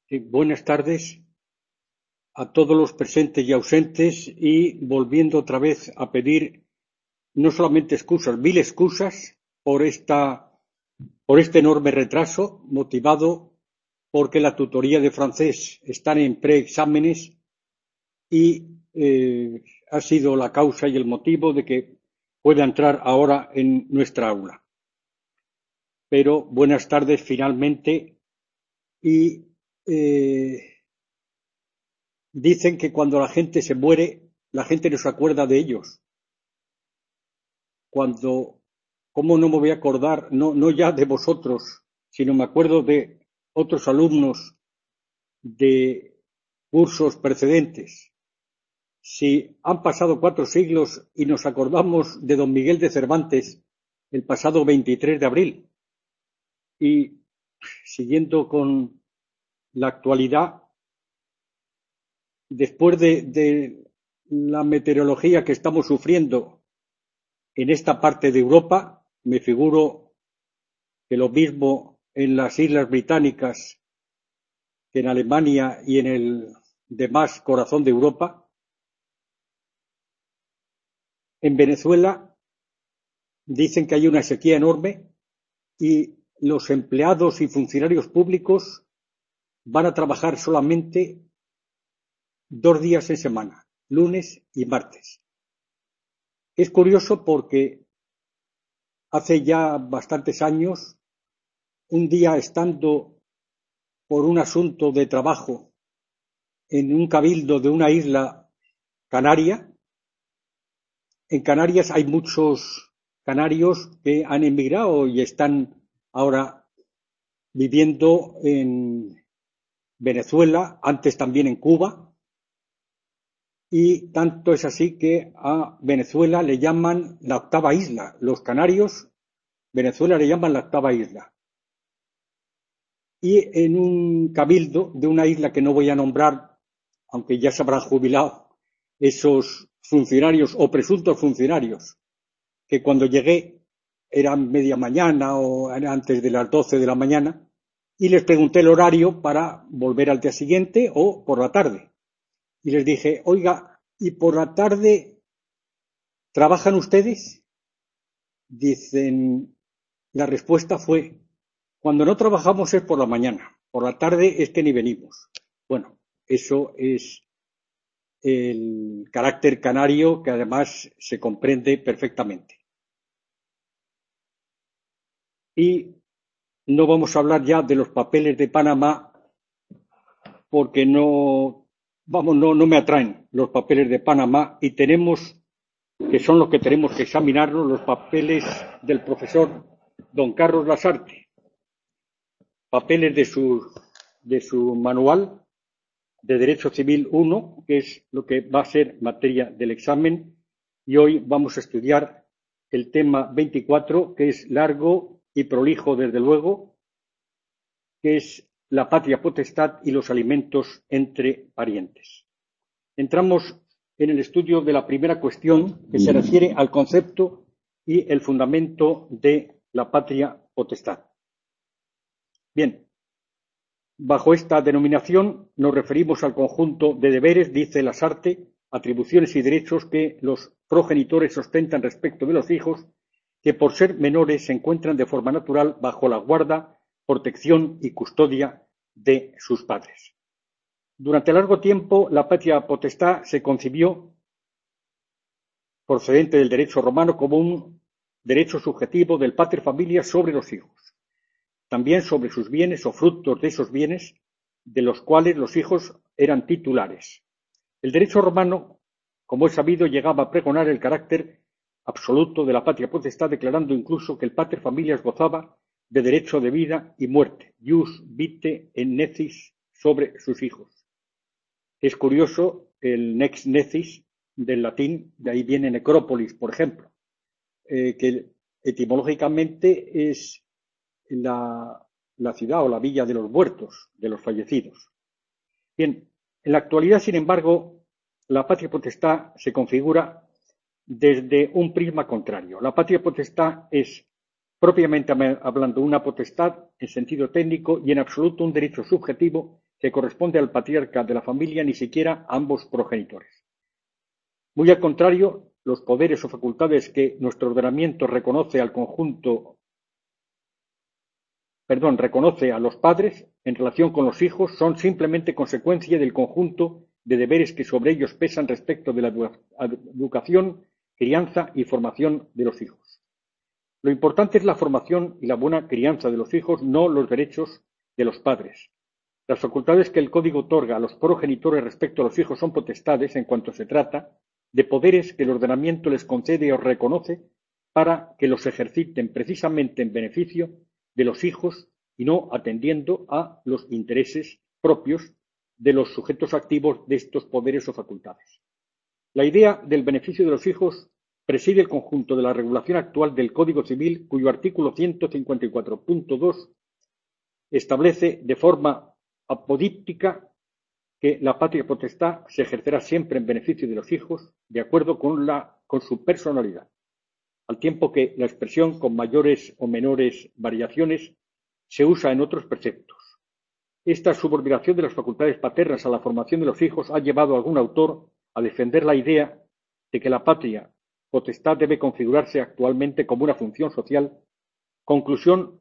Sí, buenas tardes a todos los presentes y ausentes y volviendo otra vez a pedir no solamente excusas, mil excusas por este enorme retraso motivado porque la tutoría de francés están en preexámenes y ha sido la causa y el motivo de que pueda entrar ahora en nuestra aula. Pero buenas tardes finalmente y dicen que cuando la gente se muere, la gente no se acuerda de ellos. ¿Cómo no me voy a acordar? No ya de vosotros, sino me acuerdo de otros alumnos de cursos precedentes. Si han pasado 4 siglos y nos acordamos de don Miguel de Cervantes el pasado 23 de abril, y siguiendo con la actualidad, después de la meteorología que estamos sufriendo en esta parte de Europa, me figuro que lo mismo en las Islas Británicas que en Alemania y en el demás corazón de Europa. En Venezuela dicen que hay una sequía enorme y los empleados y funcionarios públicos van a trabajar solamente 2 días en semana, lunes y martes. Es curioso porque hace ya bastantes años, un día estando por un asunto de trabajo en un cabildo de una isla canaria, en Canarias hay muchos canarios que han emigrado y están ahora viviendo en Venezuela, antes también en Cuba, y tanto es así que a Venezuela le llaman la octava isla. Los canarios, Venezuela le llaman la octava isla. Y en un cabildo de una isla que no voy a nombrar, aunque ya se habrán jubilado esos funcionarios o presuntos funcionarios, que cuando llegué eran media mañana o antes de las 12 de la mañana, y les pregunté el horario para volver al día siguiente o por la tarde. Y les dije, oiga, ¿y por la tarde trabajan ustedes? Dicen, la respuesta fue, cuando no trabajamos es por la mañana, por la tarde es que ni venimos. Bueno, eso es el carácter canario que además se comprende perfectamente. Y no vamos a hablar ya de los papeles de Panamá porque no me atraen los papeles de Panamá y que son los que tenemos que examinarnos, los papeles del profesor don Carlos Lasarte, papeles de su manual de Derecho Civil 1, que es lo que va a ser materia del examen, y hoy vamos a estudiar el tema 24, que es largo y prolijo desde luego, que es la patria potestad y los alimentos entre parientes. Entramos en el estudio de la primera cuestión, que se refiere al concepto y el fundamento de la patria potestad. Bien, bajo esta denominación nos referimos al conjunto de deberes, dice Lasarte, atribuciones y derechos que los progenitores ostentan respecto de los hijos, que por ser menores se encuentran de forma natural bajo la guarda, protección y custodia de sus padres. Durante largo tiempo, la patria potestad se concibió, procedente del derecho romano, como un derecho subjetivo del pater familias sobre los hijos, también sobre sus bienes o frutos de esos bienes, de los cuales los hijos eran titulares. El derecho romano, como es sabido, llegaba a pregonar el carácter absoluto de la patria potestad, declarando incluso que el pater familias gozaba de derecho de vida y muerte, ius vitae et necis, sobre sus hijos. Es curioso el nex necis del latín, de ahí viene necrópolis, por ejemplo, que etimológicamente es la ciudad o la villa de los muertos, de los fallecidos. Bien, en la actualidad, sin embargo, la patria potestad se configura desde un prisma contrario. La patria potestad es, propiamente hablando, una potestad en sentido técnico y en absoluto un derecho subjetivo que corresponde al patriarca de la familia ni siquiera a ambos progenitores. Muy al contrario, los poderes o facultades que nuestro ordenamiento reconoce a los padres en relación con los hijos son simplemente consecuencia del conjunto de deberes que sobre ellos pesan respecto de la educación, crianza y formación de los hijos. Lo importante es la formación y la buena crianza de los hijos, no los derechos de los padres. Las facultades que el Código otorga a los progenitores respecto a los hijos son potestades en cuanto se trata de poderes que el ordenamiento les concede o reconoce para que los ejerciten precisamente en beneficio de los hijos y no atendiendo a los intereses propios de los sujetos activos de estos poderes o facultades. La idea del beneficio de los hijos preside el conjunto de la regulación actual del Código Civil, cuyo artículo 154.2 establece de forma apodíptica que la patria potestad se ejercerá siempre en beneficio de los hijos, de acuerdo con su personalidad, al tiempo que la expresión con mayores o menores variaciones se usa en otros preceptos. Esta subordinación de las facultades paternas a la formación de los hijos ha llevado a algún autor a defender la idea de que la patria potestad debe configurarse actualmente como una función social, conclusión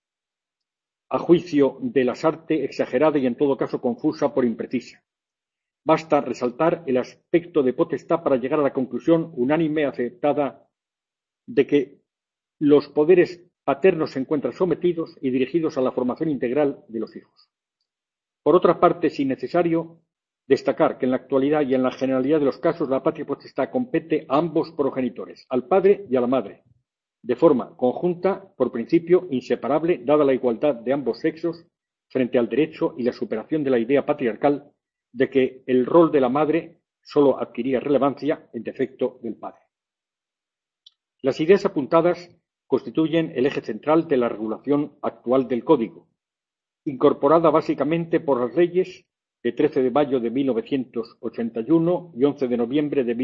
a juicio de Lasarte exagerada y en todo caso confusa por imprecisa. Basta resaltar el aspecto de potestad para llegar a la conclusión unánime aceptada de que los poderes paternos se encuentran sometidos y dirigidos a la formación integral de los hijos. Por otra parte, es innecesario destacar que en la actualidad y en la generalidad de los casos la patria potestad compete a ambos progenitores, al padre y a la madre, de forma conjunta, por principio inseparable, dada la igualdad de ambos sexos frente al derecho y la superación de la idea patriarcal de que el rol de la madre sólo adquiría relevancia en defecto del padre. Las ideas apuntadas constituyen el eje central de la regulación actual del Código, incorporada básicamente por las leyes de 13 de mayo de 1981 y 11 de noviembre de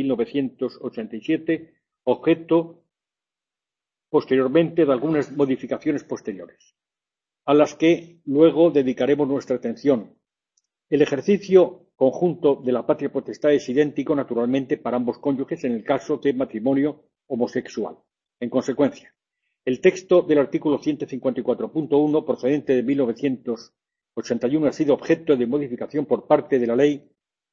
1987, objeto posteriormente de algunas modificaciones posteriores, a las que luego dedicaremos nuestra atención. El ejercicio conjunto de la patria potestad es idéntico, naturalmente, para ambos cónyuges en el caso de matrimonio homosexual. En consecuencia, el texto del artículo 154.1, procedente de 1981, ha sido objeto de modificación por parte de la Ley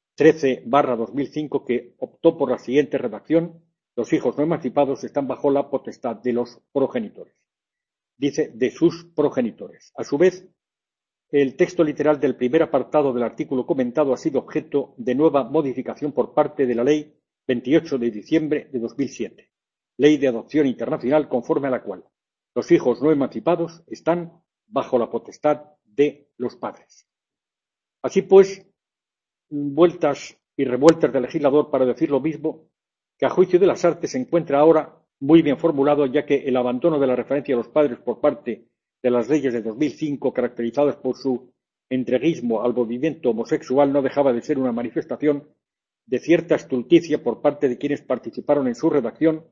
13/2005, que optó por la siguiente redacción: los hijos no emancipados están bajo la potestad de los progenitores. Dice de sus progenitores. A su vez, el texto literal del primer apartado del artículo comentado ha sido objeto de nueva modificación por parte de la Ley 28 de diciembre de 2007, Ley de Adopción Internacional, conforme a la cual los hijos no emancipados están bajo la potestad de los padres. Así pues, vueltas y revueltas del legislador para decir lo mismo, que a juicio de Lasarte se encuentra ahora muy bien formulado, ya que el abandono de la referencia a los padres por parte de las leyes de 2005, caracterizadas por su entreguismo al movimiento homosexual, no dejaba de ser una manifestación de cierta estulticia por parte de quienes participaron en su redacción.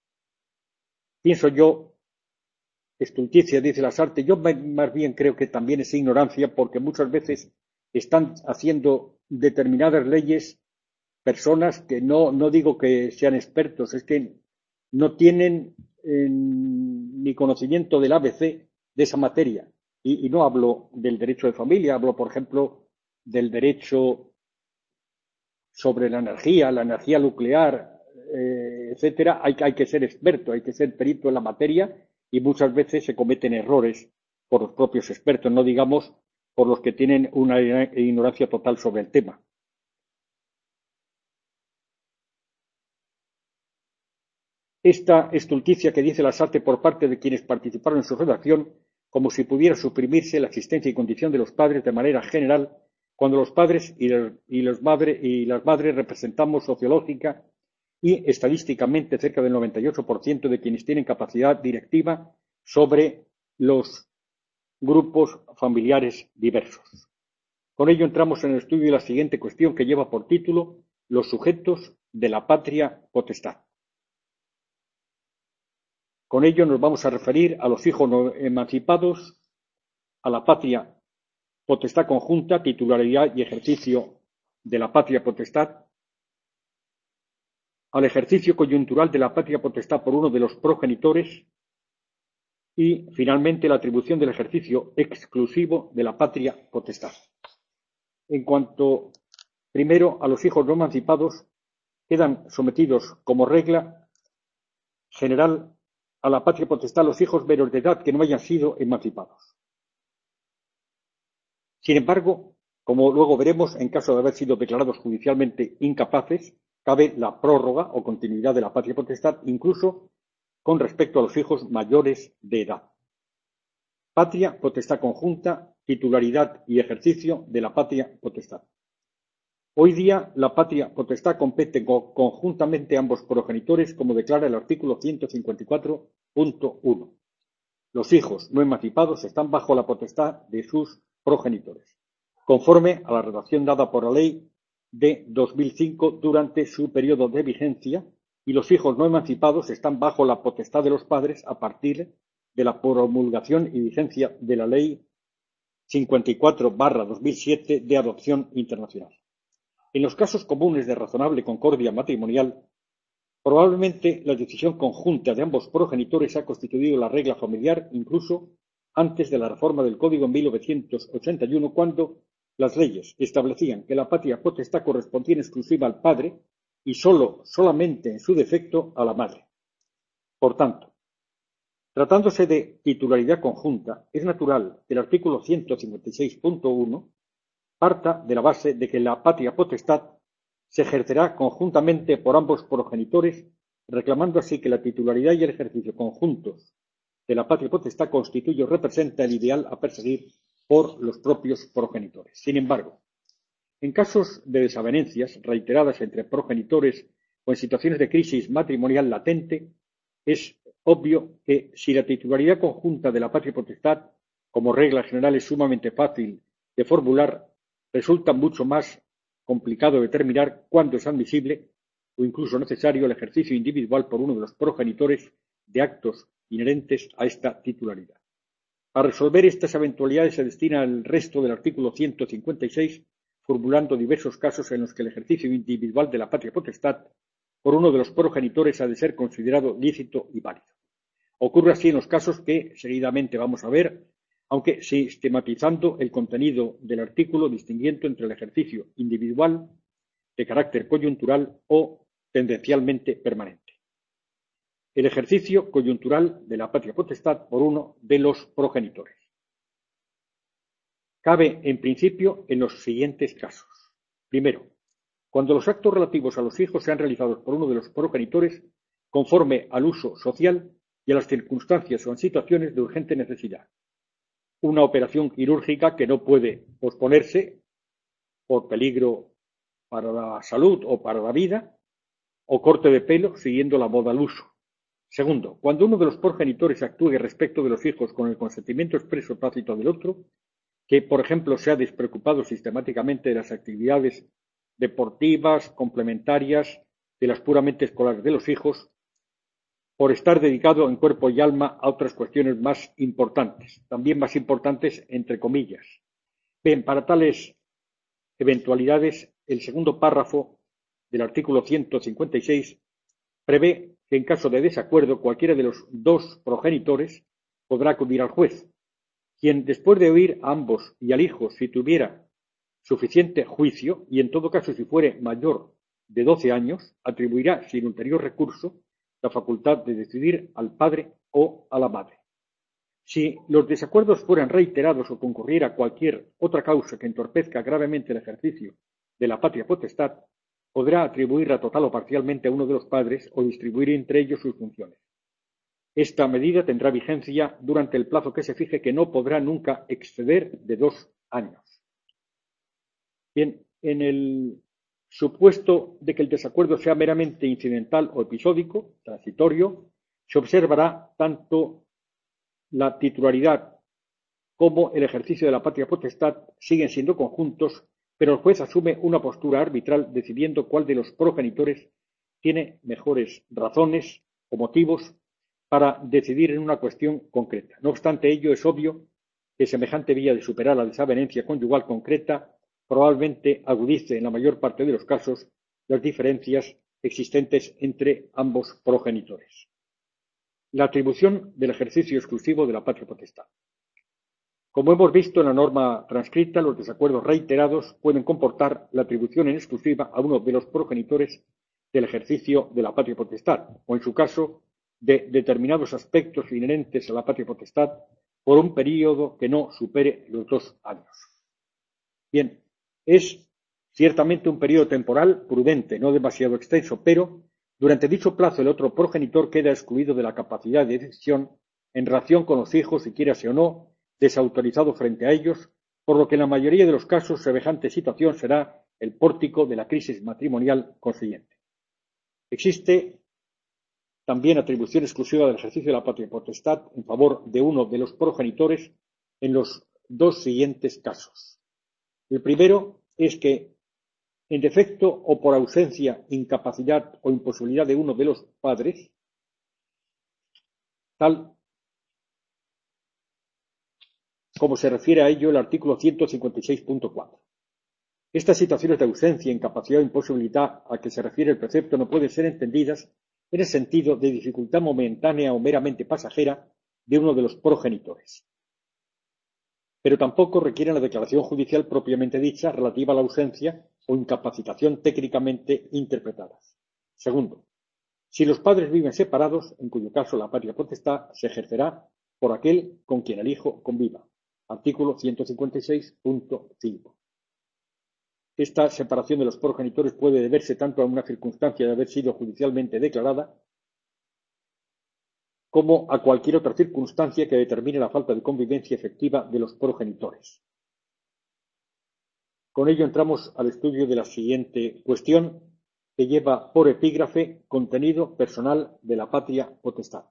Pienso yo, estulticia, dice Lasarte, yo más bien creo que también es ignorancia, porque muchas veces están haciendo determinadas leyes personas que no digo que sean expertos, es que no tienen ni conocimiento del ABC de esa materia. Y no hablo del derecho de familia, hablo, por ejemplo, del derecho sobre la energía nuclear, etcétera. Hay que ser experto, hay que ser perito en la materia, y muchas veces se cometen errores por los propios expertos, no digamos por los que tienen una ignorancia total sobre el tema. Esta estulticia que dice Lasarte por parte de quienes participaron en su redacción, como si pudiera suprimirse la existencia y condición de los padres de manera general, cuando los padres y las madres representamos sociológica y estadísticamente cerca del 98% de quienes tienen capacidad directiva sobre los grupos familiares diversos. Con ello entramos en el estudio de la siguiente cuestión, que lleva por título los sujetos de la patria potestad. Con ello nos vamos a referir a los hijos no emancipados, a la patria potestad conjunta, titularidad y ejercicio de la patria potestad, al ejercicio coyuntural de la patria potestad por uno de los progenitores y, finalmente, la atribución del ejercicio exclusivo de la patria potestad. En cuanto, primero, a los hijos no emancipados, quedan sometidos como regla general a la patria potestad los hijos menores de edad que no hayan sido emancipados. Sin embargo, como luego veremos, en caso de haber sido declarados judicialmente incapaces, cabe la prórroga o continuidad de la patria potestad, incluso con respecto a los hijos mayores de edad. Patria, potestad conjunta, titularidad y ejercicio de la patria potestad. Hoy día, la patria potestad compete conjuntamente a ambos progenitores, como declara el artículo 154.1. Los hijos no emancipados están bajo la potestad de sus progenitores, conforme a la redacción dada por la Ley de 2005 durante su periodo de vigencia, y los hijos no emancipados están bajo la potestad de los padres a partir de la promulgación y vigencia de la Ley 54/2007 de adopción internacional. En los casos comunes de razonable concordia matrimonial, probablemente la decisión conjunta de ambos progenitores ha constituido la regla familiar incluso antes de la reforma del Código en 1981, cuando las leyes establecían que la patria potestad correspondía en exclusiva al padre y solamente en su defecto a la madre. Por tanto, tratándose de titularidad conjunta, es natural que el artículo 156.1 parta de la base de que la patria potestad se ejercerá conjuntamente por ambos progenitores, reclamando así que la titularidad y el ejercicio conjuntos de la patria potestad constituye o representa el ideal a perseguir por los propios progenitores. Sin embargo, en casos de desavenencias reiteradas entre progenitores o en situaciones de crisis matrimonial latente, es obvio que si la titularidad conjunta de la patria potestad, como regla general, es sumamente fácil de formular, resulta mucho más complicado determinar cuándo es admisible o incluso necesario el ejercicio individual por uno de los progenitores de actos inherentes a esta titularidad. A resolver estas eventualidades se destina el resto del artículo 156, formulando diversos casos en los que el ejercicio individual de la patria potestad por uno de los progenitores ha de ser considerado lícito y válido. Ocurre así en los casos que seguidamente vamos a ver, aunque sistematizando el contenido del artículo, distinguiendo entre el ejercicio individual, de carácter coyuntural o tendencialmente permanente. El ejercicio coyuntural de la patria potestad por uno de los progenitores. Cabe, en principio, en los siguientes casos. Primero, cuando los actos relativos a los hijos sean realizados por uno de los progenitores conforme al uso social y a las circunstancias o en situaciones de urgente necesidad. Una operación quirúrgica que no puede posponerse por peligro para la salud o para la vida, o corte de pelo siguiendo la moda al uso. Segundo, cuando uno de los progenitores actúe respecto de los hijos con el consentimiento expreso tácito del otro, que, por ejemplo, se ha despreocupado sistemáticamente de las actividades deportivas, complementarias, de las puramente escolares de los hijos, por estar dedicado en cuerpo y alma a otras cuestiones más importantes, también más importantes entre comillas. Bien, para tales eventualidades, el segundo párrafo del artículo 156 prevé que en caso de desacuerdo cualquiera de los dos progenitores podrá acudir al juez, quien, después de oír a ambos y al hijo si tuviera suficiente juicio, y en todo caso si fuere mayor de 12 años, atribuirá sin ulterior recurso la facultad de decidir al padre o a la madre. Si los desacuerdos fueran reiterados o concurriera cualquier otra causa que entorpezca gravemente el ejercicio de la patria potestad, podrá atribuirla total o parcialmente a uno de los padres o distribuir entre ellos sus funciones. Esta medida tendrá vigencia durante el plazo que se fije, que no podrá nunca exceder de 2 años. Bien, en el supuesto de que el desacuerdo sea meramente incidental o episódico, transitorio, se observará tanto la titularidad como el ejercicio de la patria potestad siguen siendo conjuntos, pero el juez asume una postura arbitral decidiendo cuál de los progenitores tiene mejores razones o motivos para decidir en una cuestión concreta. No obstante ello, es obvio que semejante vía de superar la desavenencia conyugal concreta probablemente agudice en la mayor parte de los casos las diferencias existentes entre ambos progenitores. La atribución del ejercicio exclusivo de la patria potestad. Como hemos visto en la norma transcrita, los desacuerdos reiterados pueden comportar la atribución en exclusiva a uno de los progenitores del ejercicio de la patria potestad, o en su caso, de determinados aspectos inherentes a la patria potestad por un período que no supere los 2 años. Bien, es ciertamente un período temporal prudente, no demasiado extenso, pero durante dicho plazo el otro progenitor queda excluido de la capacidad de decisión en relación con los hijos, si quiérase o no, desautorizado frente a ellos, por lo que en la mayoría de los casos semejante situación será el pórtico de la crisis matrimonial consiguiente. Existe también atribución exclusiva del ejercicio de la patria potestad en favor de uno de los progenitores en los 2 siguientes casos. El primero es que, en defecto o por ausencia, incapacidad o imposibilidad de uno de los padres, tal como se refiere a ello el artículo 156.4. Estas situaciones de ausencia, incapacidad o imposibilidad a que se refiere el precepto no pueden ser entendidas en el sentido de dificultad momentánea o meramente pasajera de uno de los progenitores. Pero tampoco requieren la declaración judicial propiamente dicha relativa a la ausencia o incapacitación técnicamente interpretadas. Segundo, si los padres viven separados, en cuyo caso la patria potestad se ejercerá por aquel con quien el hijo conviva. Artículo 156.5. Esta separación de los progenitores puede deberse tanto a una circunstancia de haber sido judicialmente declarada como a cualquier otra circunstancia que determine la falta de convivencia efectiva de los progenitores. Con ello entramos al estudio de la siguiente cuestión, que lleva por epígrafe contenido personal de la patria potestad.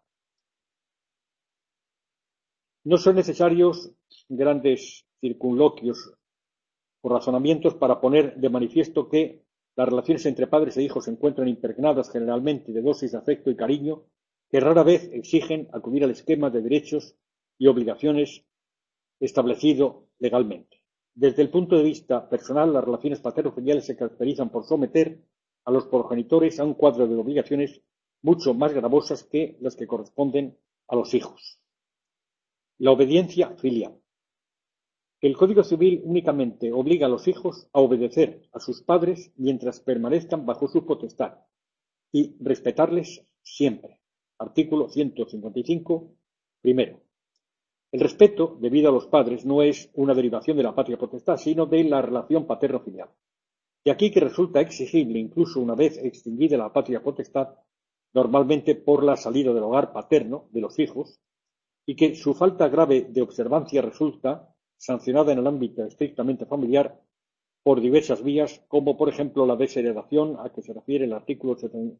No son necesarios grandes circunloquios o razonamientos para poner de manifiesto que las relaciones entre padres e hijos se encuentran impregnadas generalmente de dosis de afecto y cariño que rara vez exigen acudir al esquema de derechos y obligaciones establecido legalmente. Desde el punto de vista personal, las relaciones paterno-filiales se caracterizan por someter a los progenitores a un cuadro de obligaciones mucho más gravosas que las que corresponden a los hijos. La obediencia filial. El Código Civil únicamente obliga a los hijos a obedecer a sus padres mientras permanezcan bajo su potestad y respetarles siempre. Artículo 155, primero. El respeto debido a los padres no es una derivación de la patria potestad, sino de la relación paterno-filial. De aquí que resulta exigible, incluso una vez extinguida la patria potestad, normalmente por la salida del hogar paterno de los hijos, y que su falta grave de observancia resulta sancionada en el ámbito estrictamente familiar por diversas vías, como por ejemplo la desheredación a que se refiere el artículo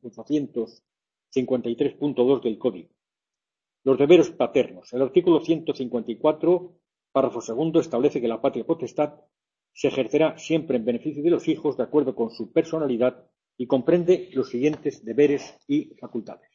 853.2 del Código. Los deberes paternos. El artículo 154, párrafo segundo, establece que la patria potestad se ejercerá siempre en beneficio de los hijos de acuerdo con su personalidad y comprende los siguientes deberes y facultades.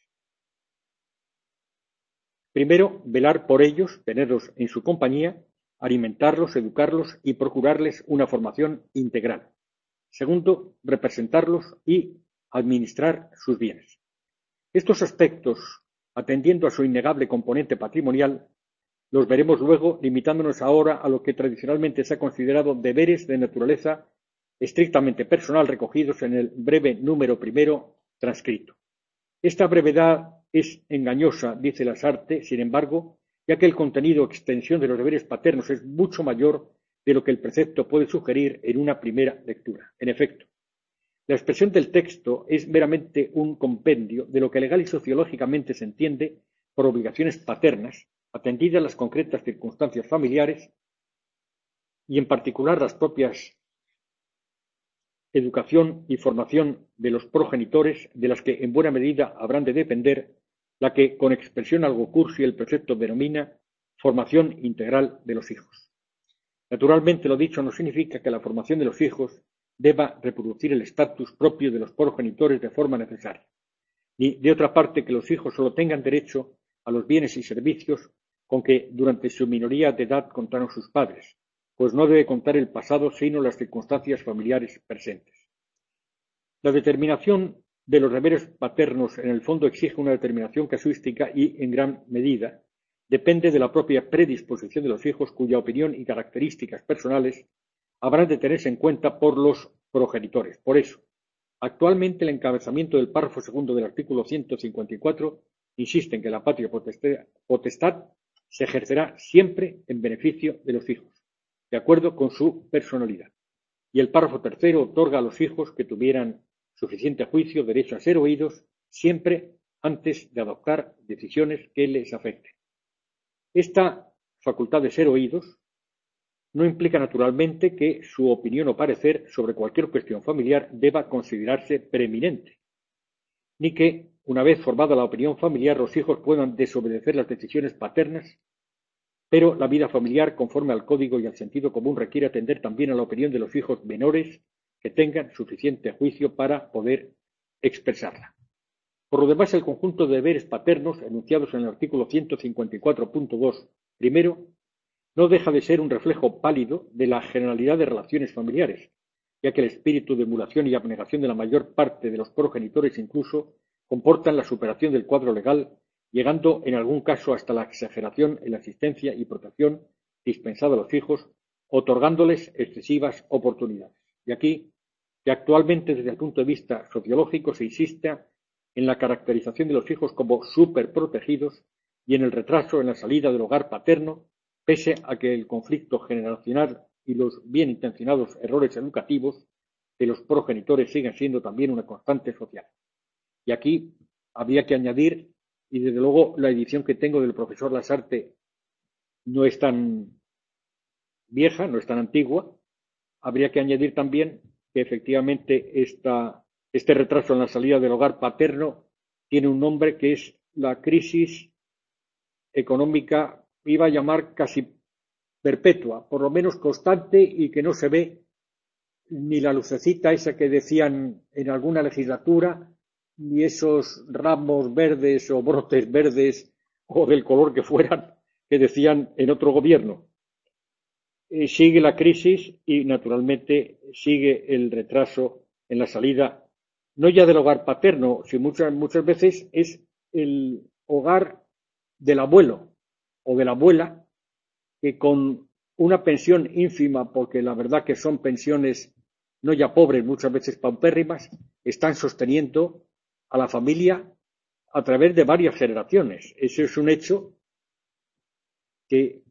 Primero, velar por ellos, tenerlos en su compañía, alimentarlos, educarlos y procurarles una formación integral. Segundo, representarlos y administrar sus bienes. Estos aspectos, atendiendo a su innegable componente patrimonial, los veremos luego, limitándonos ahora a lo que tradicionalmente se ha considerado deberes de naturaleza estrictamente personal recogidos en el breve número primero transcrito. Esta brevedad es engañosa, dice Lasarte, sin embargo, ya que el contenido o extensión de los deberes paternos es mucho mayor de lo que el precepto puede sugerir en una primera lectura. En efecto, la expresión del texto es meramente un compendio de lo que legal y sociológicamente se entiende por obligaciones paternas, atendidas las concretas circunstancias familiares y en particular las propias educación y formación de los progenitores, de las que en buena medida habrán de depender la que con expresión algo cursi el precepto denomina formación integral de los hijos. Naturalmente, lo dicho no significa que la formación de los hijos deba reproducir el estatus propio de los progenitores de forma necesaria, ni de otra parte que los hijos solo tengan derecho a los bienes y servicios con que durante su minoría de edad contaron sus padres, pues no debe contar el pasado sino las circunstancias familiares presentes. La determinación de los deberes paternos en el fondo exige una determinación casuística y, en gran medida, depende de la propia predisposición de los hijos, cuya opinión y características personales habrán de tenerse en cuenta por los progenitores. Por eso, actualmente el encabezamiento del párrafo segundo del artículo 154 insiste en que la patria potestad se ejercerá siempre en beneficio de los hijos, de acuerdo con su personalidad. Y el párrafo tercero otorga a los hijos que tuvieran suficiente juicio derecho a ser oídos siempre antes de adoptar decisiones que les afecten. Esta facultad de ser oídos no implica naturalmente que su opinión o parecer sobre cualquier cuestión familiar deba considerarse preeminente, ni que, una vez formada la opinión familiar, los hijos puedan desobedecer las decisiones paternas, pero la vida familiar, conforme al código y al sentido común, requiere atender también a la opinión de los hijos menores que tengan suficiente juicio para poder expresarla. Por lo demás, el conjunto de deberes paternos enunciados en el artículo 154.2 primero no deja de ser un reflejo pálido de la generalidad de relaciones familiares, ya que el espíritu de emulación y abnegación de la mayor parte de los progenitores incluso comportan la superación del cuadro legal, llegando en algún caso hasta la exageración en la asistencia y protección dispensada a los hijos, otorgándoles excesivas oportunidades. Y aquí, que actualmente desde el punto de vista sociológico se insiste en la caracterización de los hijos como superprotegidos y en el retraso en la salida del hogar paterno, pese a que el conflicto generacional y los bien intencionados errores educativos de los progenitores siguen siendo también una constante social. Y aquí habría que añadir, y desde luego la edición que tengo del profesor Lasarte no es tan vieja, no es tan antigua, habría que añadir también que efectivamente este retraso en la salida del hogar paterno tiene un nombre que es la crisis económica, iba a llamar casi perpetua, por lo menos constante, y que no se ve ni la lucecita esa que decían en alguna legislatura, ni esos ramos verdes o brotes verdes o del color que fueran que decían en otro gobierno. Sigue la crisis y naturalmente sigue el retraso en la salida, no ya del hogar paterno, sino muchas veces es el hogar del abuelo o de la abuela, que con una pensión ínfima, porque la verdad que son pensiones no ya pobres, muchas veces paupérrimas, están sosteniendo a la familia a través de varias generaciones. Eso es un hecho que,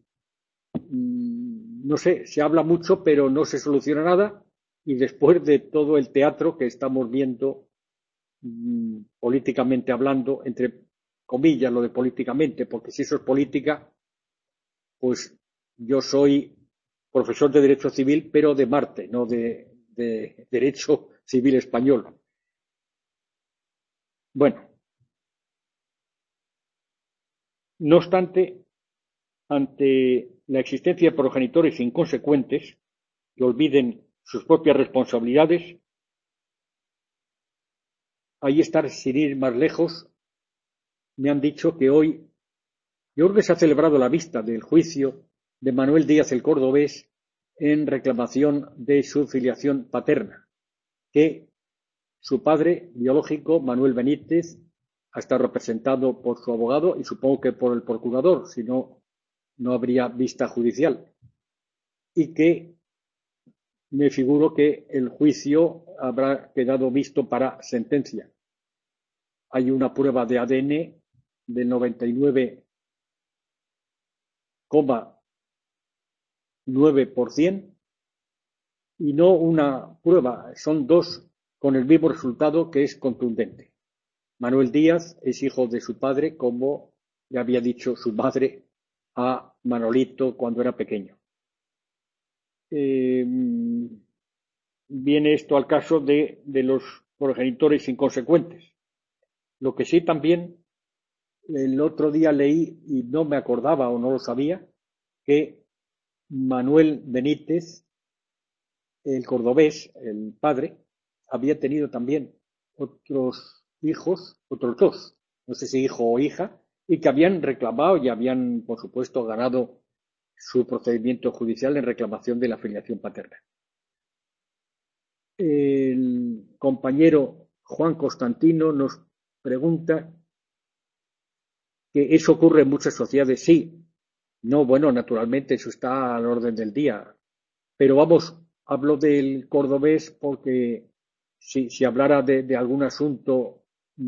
no sé, se habla mucho, pero no se soluciona nada, y después de todo el teatro que estamos viendo, políticamente hablando, entre comillas lo de políticamente, porque si eso es política, pues yo soy profesor de Derecho Civil, pero de Marte, no de Derecho Civil español. Bueno, no obstante, ante la existencia de progenitores inconsecuentes que olviden sus propias responsabilidades, ahí estar sin ir más lejos, me han dicho que hoy, yo creo que se ha celebrado la vista del juicio de Manuel Díaz el Cordobés en reclamación de su filiación paterna, que su padre biológico, Manuel Benítez, ha estado representado por su abogado y supongo que por el procurador, si no, no habría vista judicial. Y que me figuro que el juicio habrá quedado visto para sentencia. Hay una prueba de ADN del 99,9% y no una prueba, son dos con el mismo resultado, que es contundente. Manuel Díaz es hijo de su padre, como le había dicho su madre a Manolito cuando era pequeño. Viene esto al caso de los progenitores inconsecuentes. Lo que sí también el otro día leí, y no me acordaba o no lo sabía, que Manuel Benítez, el cordobés, el padre, había tenido también otros hijos, otros dos, no sé si hijo o hija, y que habían reclamado y habían, por supuesto, ganado su procedimiento judicial en reclamación de la filiación paterna. El compañero Juan Constantino nos pregunta que eso ocurre en muchas sociedades. Sí, no, bueno, naturalmente eso está al orden del día, pero vamos, hablo del cordobés porque si hablara de algún asunto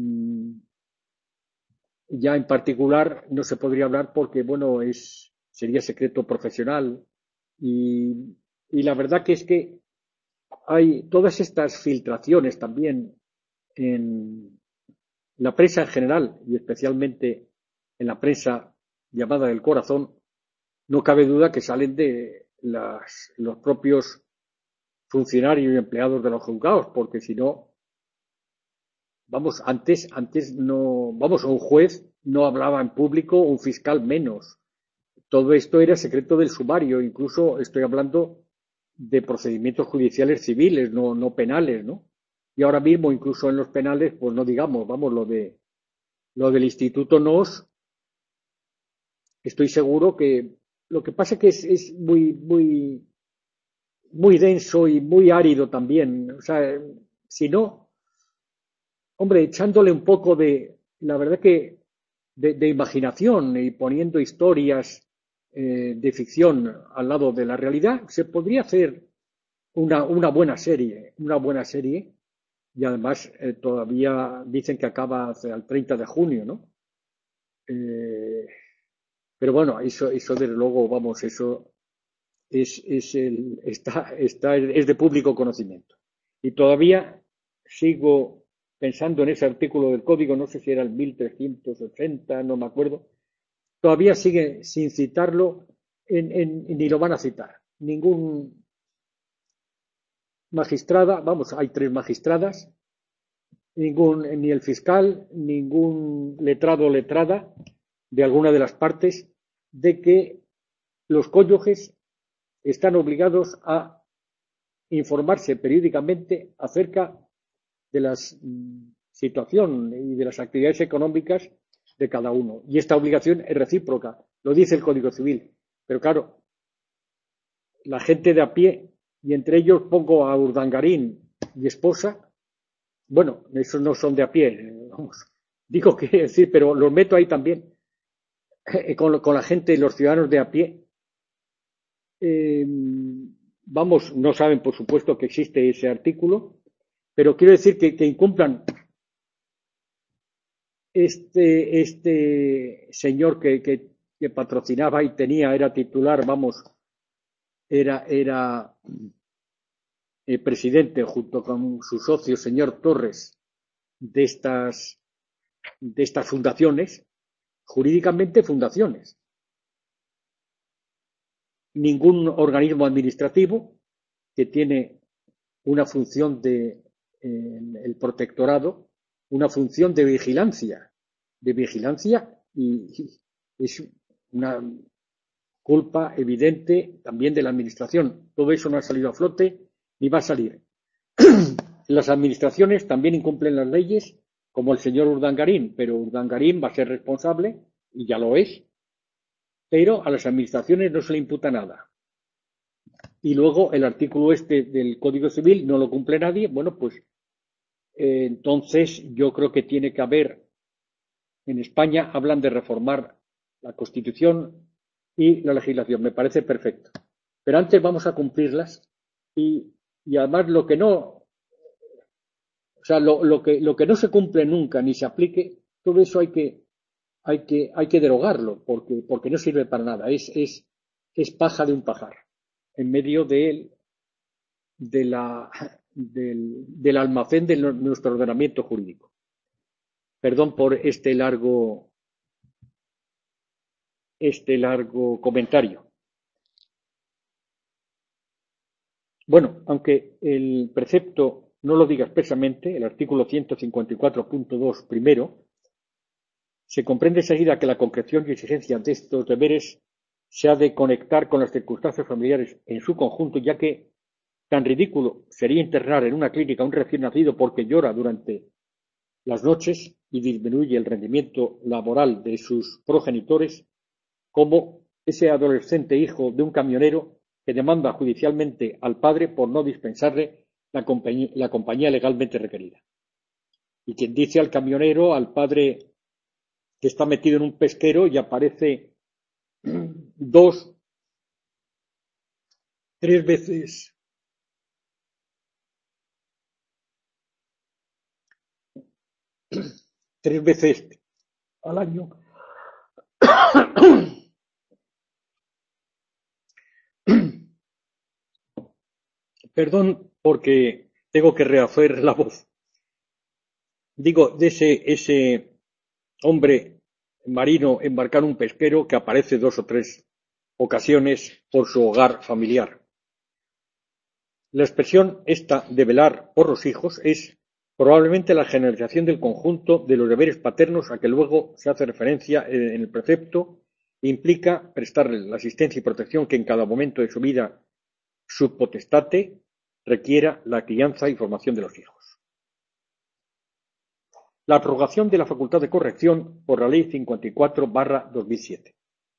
ya en particular no se podría hablar porque, bueno, sería secreto profesional y la verdad que es que hay todas estas filtraciones también en la prensa en general y especialmente en la prensa llamada del corazón, no cabe duda que salen de los propios funcionarios y empleados de los juzgados, porque si no, vamos, antes no, vamos, un juez no hablaba en público, un fiscal menos. Todo esto era secreto del sumario, incluso estoy hablando de procedimientos judiciales civiles, no penales, ¿no? Y ahora mismo, incluso en los penales, pues no digamos, vamos, lo del Instituto NOS, estoy seguro que lo que pasa es que es muy denso y muy árido también. O sea, si no, hombre, echándole un poco la verdad que, de imaginación y poniendo historias de ficción al lado de la realidad, se podría hacer una buena serie, y además todavía dicen que acaba hacia el 30 de junio, ¿no? Eh, pero bueno, eso desde luego, vamos, eso es de público conocimiento. Y todavía sigo pensando en ese artículo del código, no sé si era el 1380, no me acuerdo, todavía sigue sin citarlo, ni lo van a citar. Ningún magistrada, vamos, hay 3 magistradas, ni el fiscal, ningún letrado o letrada de alguna de las partes, de que los cónyuges están obligados a informarse periódicamente acerca de la situación y de las actividades económicas de cada uno. Y esta obligación es recíproca, lo dice el Código Civil. Pero claro, la gente de a pie, y entre ellos pongo a Urdangarín y esposa, bueno, esos no son de a pie, vamos, digo que decir, pero los meto ahí también, con la gente, los ciudadanos de a pie. Vamos, no saben, por supuesto, que existe ese artículo, pero quiero decir que incumplan este señor que patrocinaba y era titular, vamos, era presidente junto con su socio, señor Torres, de estas fundaciones, jurídicamente fundaciones. Ningún organismo administrativo que tiene una función el protectorado, una función de vigilancia y es una culpa evidente también de la administración. Todo eso no ha salido a flote ni va a salir. Las administraciones también incumplen las leyes, como el señor Urdangarín, pero Urdangarín va a ser responsable, y ya lo es, pero a las administraciones no se le imputa nada. Y luego el artículo del Código Civil no lo cumple nadie, bueno, pues entonces yo creo que tiene que haber, en España hablan de reformar la Constitución y la legislación, me parece perfecto. Pero antes vamos a cumplirlas y además lo que no, o sea, lo que no se cumple nunca ni se aplique, todo eso hay que derogarlo porque no sirve para nada, es paja de un pajar en medio del almacén de nuestro ordenamiento jurídico. Perdón por este largo comentario. Bueno, aunque el precepto no lo diga expresamente, el artículo 154.2 primero, se comprende enseguida que la concreción y exigencia de estos deberes se ha de conectar con las circunstancias familiares en su conjunto, ya que tan ridículo sería internar en una clínica a un recién nacido porque llora durante las noches y disminuye el rendimiento laboral de sus progenitores, como ese adolescente hijo de un camionero que demanda judicialmente al padre por no dispensarle la compañía legalmente requerida. Y quien dice al camionero, al padre que está metido en un pesquero y aparece dos, tres veces, tres veces al año. Perdón porque tengo que rehacer la voz. Digo, de ese hombre marino embarcar un pesquero que aparece 2 o 3 ocasiones por su hogar familiar. La expresión esta de velar por los hijos es probablemente la generalización del conjunto de los deberes paternos a que luego se hace referencia en el precepto e implica prestarles la asistencia y protección que en cada momento de su vida su potestate requiera la crianza y formación de los hijos. La prorrogación de la facultad de corrección por la Ley 54/2007.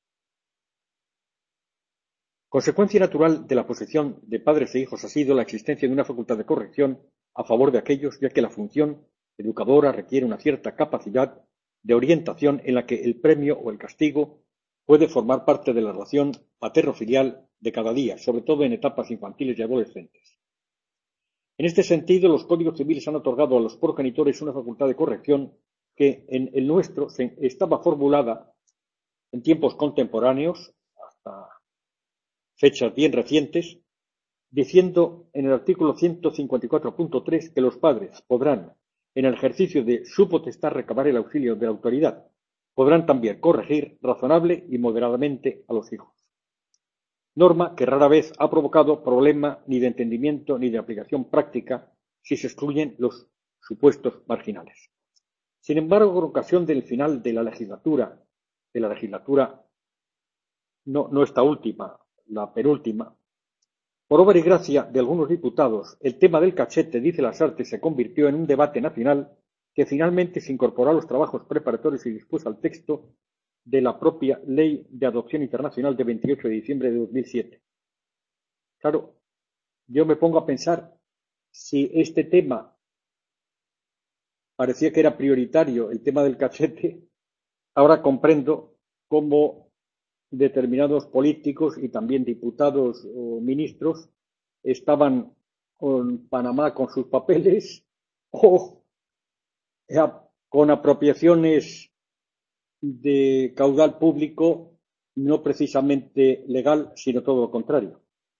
Consecuencia natural de la posición de padres e hijos ha sido la existencia de una facultad de corrección a favor de aquellos, ya que la función educadora requiere una cierta capacidad de orientación en la que el premio o el castigo puede formar parte de la relación paterno-filial de cada día, sobre todo en etapas infantiles y adolescentes. En este sentido, los códigos civiles han otorgado a los progenitores una facultad de corrección que en el nuestro estaba formulada en tiempos contemporáneos, hasta fechas bien recientes, diciendo en el artículo 154.3 que los padres podrán, en el ejercicio de su potestad, recabar el auxilio de la autoridad. Podrán también corregir razonable y moderadamente a los hijos. Norma que rara vez ha provocado problema ni de entendimiento ni de aplicación práctica si se excluyen los supuestos marginales. Sin embargo, con ocasión del final de la legislatura no esta última, la penúltima, por obra y gracia de algunos diputados, el tema del cachete, dice Lasarte, se convirtió en un debate nacional que finalmente se incorporó a los trabajos preparatorios y después al texto de la propia Ley de Adopción Internacional de 28 de diciembre de 2007. Claro, yo me pongo a pensar, si este tema parecía que era prioritario, el tema del cachete, ahora comprendo cómo determinados políticos y también diputados o ministros estaban con Panamá con sus papeles o con apropiaciones de caudal público no precisamente legal, sino todo lo contrario.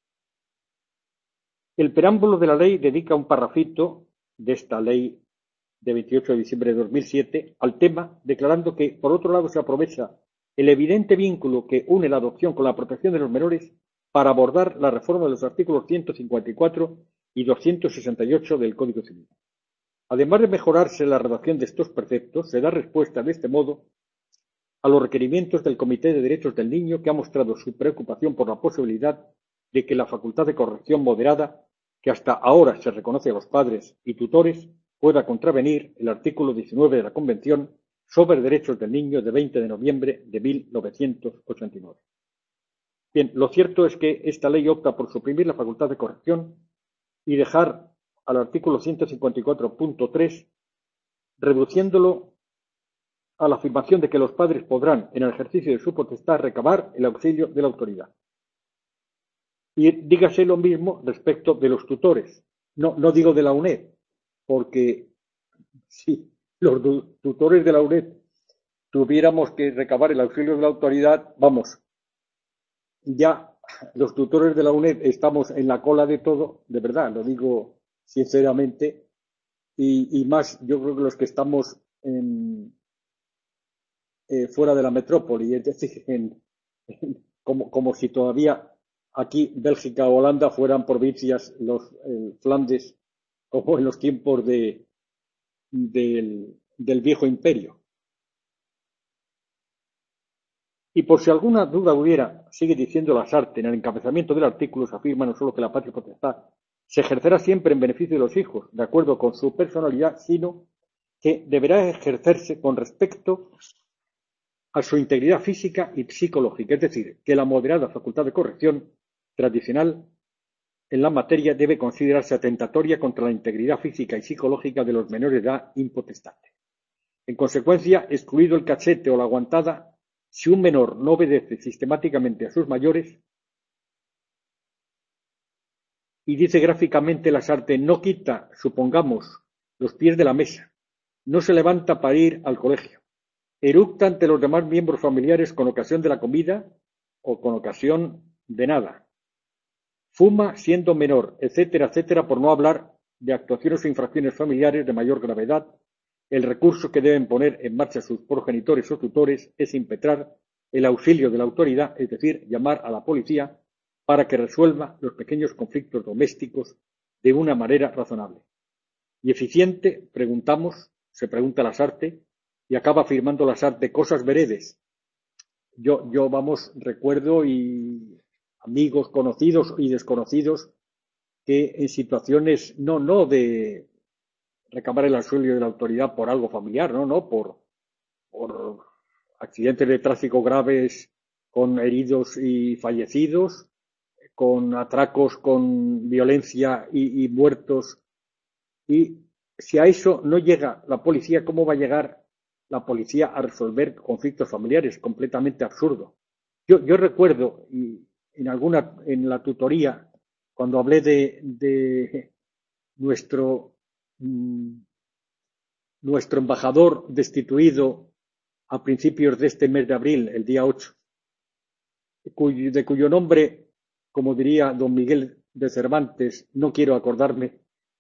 El preámbulo de la ley dedica un parrafito de esta ley de 28 de diciembre de 2007 al tema, declarando que, por otro lado, se aprovecha el evidente vínculo que une la adopción con la protección de los menores para abordar la reforma de los artículos 154 y 268 del Código Civil. Además de mejorarse la redacción de estos preceptos, se da respuesta de este modo a los requerimientos del Comité de Derechos del Niño, que ha mostrado su preocupación por la posibilidad de que la facultad de corrección moderada, que hasta ahora se reconoce a los padres y tutores, pueda contravenir el artículo 19 de la Convención sobre Derechos del Niño de 20 de noviembre de 1989. Bien, lo cierto es que esta ley opta por suprimir la facultad de corrección y dejar al artículo 154.3, reduciéndolo a la afirmación de que los padres podrán, en el ejercicio de su potestad, recabar el auxilio de la autoridad. Y dígase lo mismo respecto de los tutores. No digo de la UNED, porque si los tutores de la UNED tuviéramos que recabar el auxilio de la autoridad, vamos, ya los tutores de la UNED estamos en la cola de todo, de verdad, lo digo sinceramente, y más yo creo que los que estamos fuera de la metrópoli, es decir, como si todavía aquí Bélgica o Holanda fueran provincias, los Flandes, como en los tiempos del viejo imperio. Y por si alguna duda hubiera, sigue diciendo Lasarte, en el encabezamiento del artículo se afirma no solo que la patria potestad se ejercerá siempre en beneficio de los hijos, de acuerdo con su personalidad, sino que deberá ejercerse con respecto a su integridad física y psicológica, es decir, que la moderada facultad de corrección tradicional en la materia debe considerarse atentatoria contra la integridad física y psicológica de los menores de edad impotestante. En consecuencia, excluido el cachete o la aguantada, si un menor no obedece sistemáticamente a sus mayores, y dice gráficamente Lasarte, no quita, supongamos, los pies de la mesa, no se levanta para ir al colegio, eructa ante los demás miembros familiares con ocasión de la comida o con ocasión de nada, fuma siendo menor, etcétera, etcétera, por no hablar de actuaciones o infracciones familiares de mayor gravedad. El recurso que deben poner en marcha sus progenitores o tutores es impetrar el auxilio de la autoridad, es decir, llamar a la policía para que resuelva los pequeños conflictos domésticos de una manera razonable. Y eficiente, preguntamos, se pregunta Lasarte, y acaba afirmando Lasarte, cosas veredes. Yo vamos, recuerdo y amigos conocidos y desconocidos que en situaciones no de recabar el auxilio de la autoridad por algo familiar, no, por accidentes de tráfico graves con heridos y fallecidos, con atracos con violencia y muertos. Y si a eso no llega la policía, ¿cómo va a llegar la policía a resolver conflictos familiares? Completamente absurdo. Yo recuerdo, y en la tutoría, cuando hablé de nuestro nuestro embajador destituido a principios de este mes de abril, el día 8, de cuyo nombre, como diría don Miguel de Cervantes, no quiero acordarme,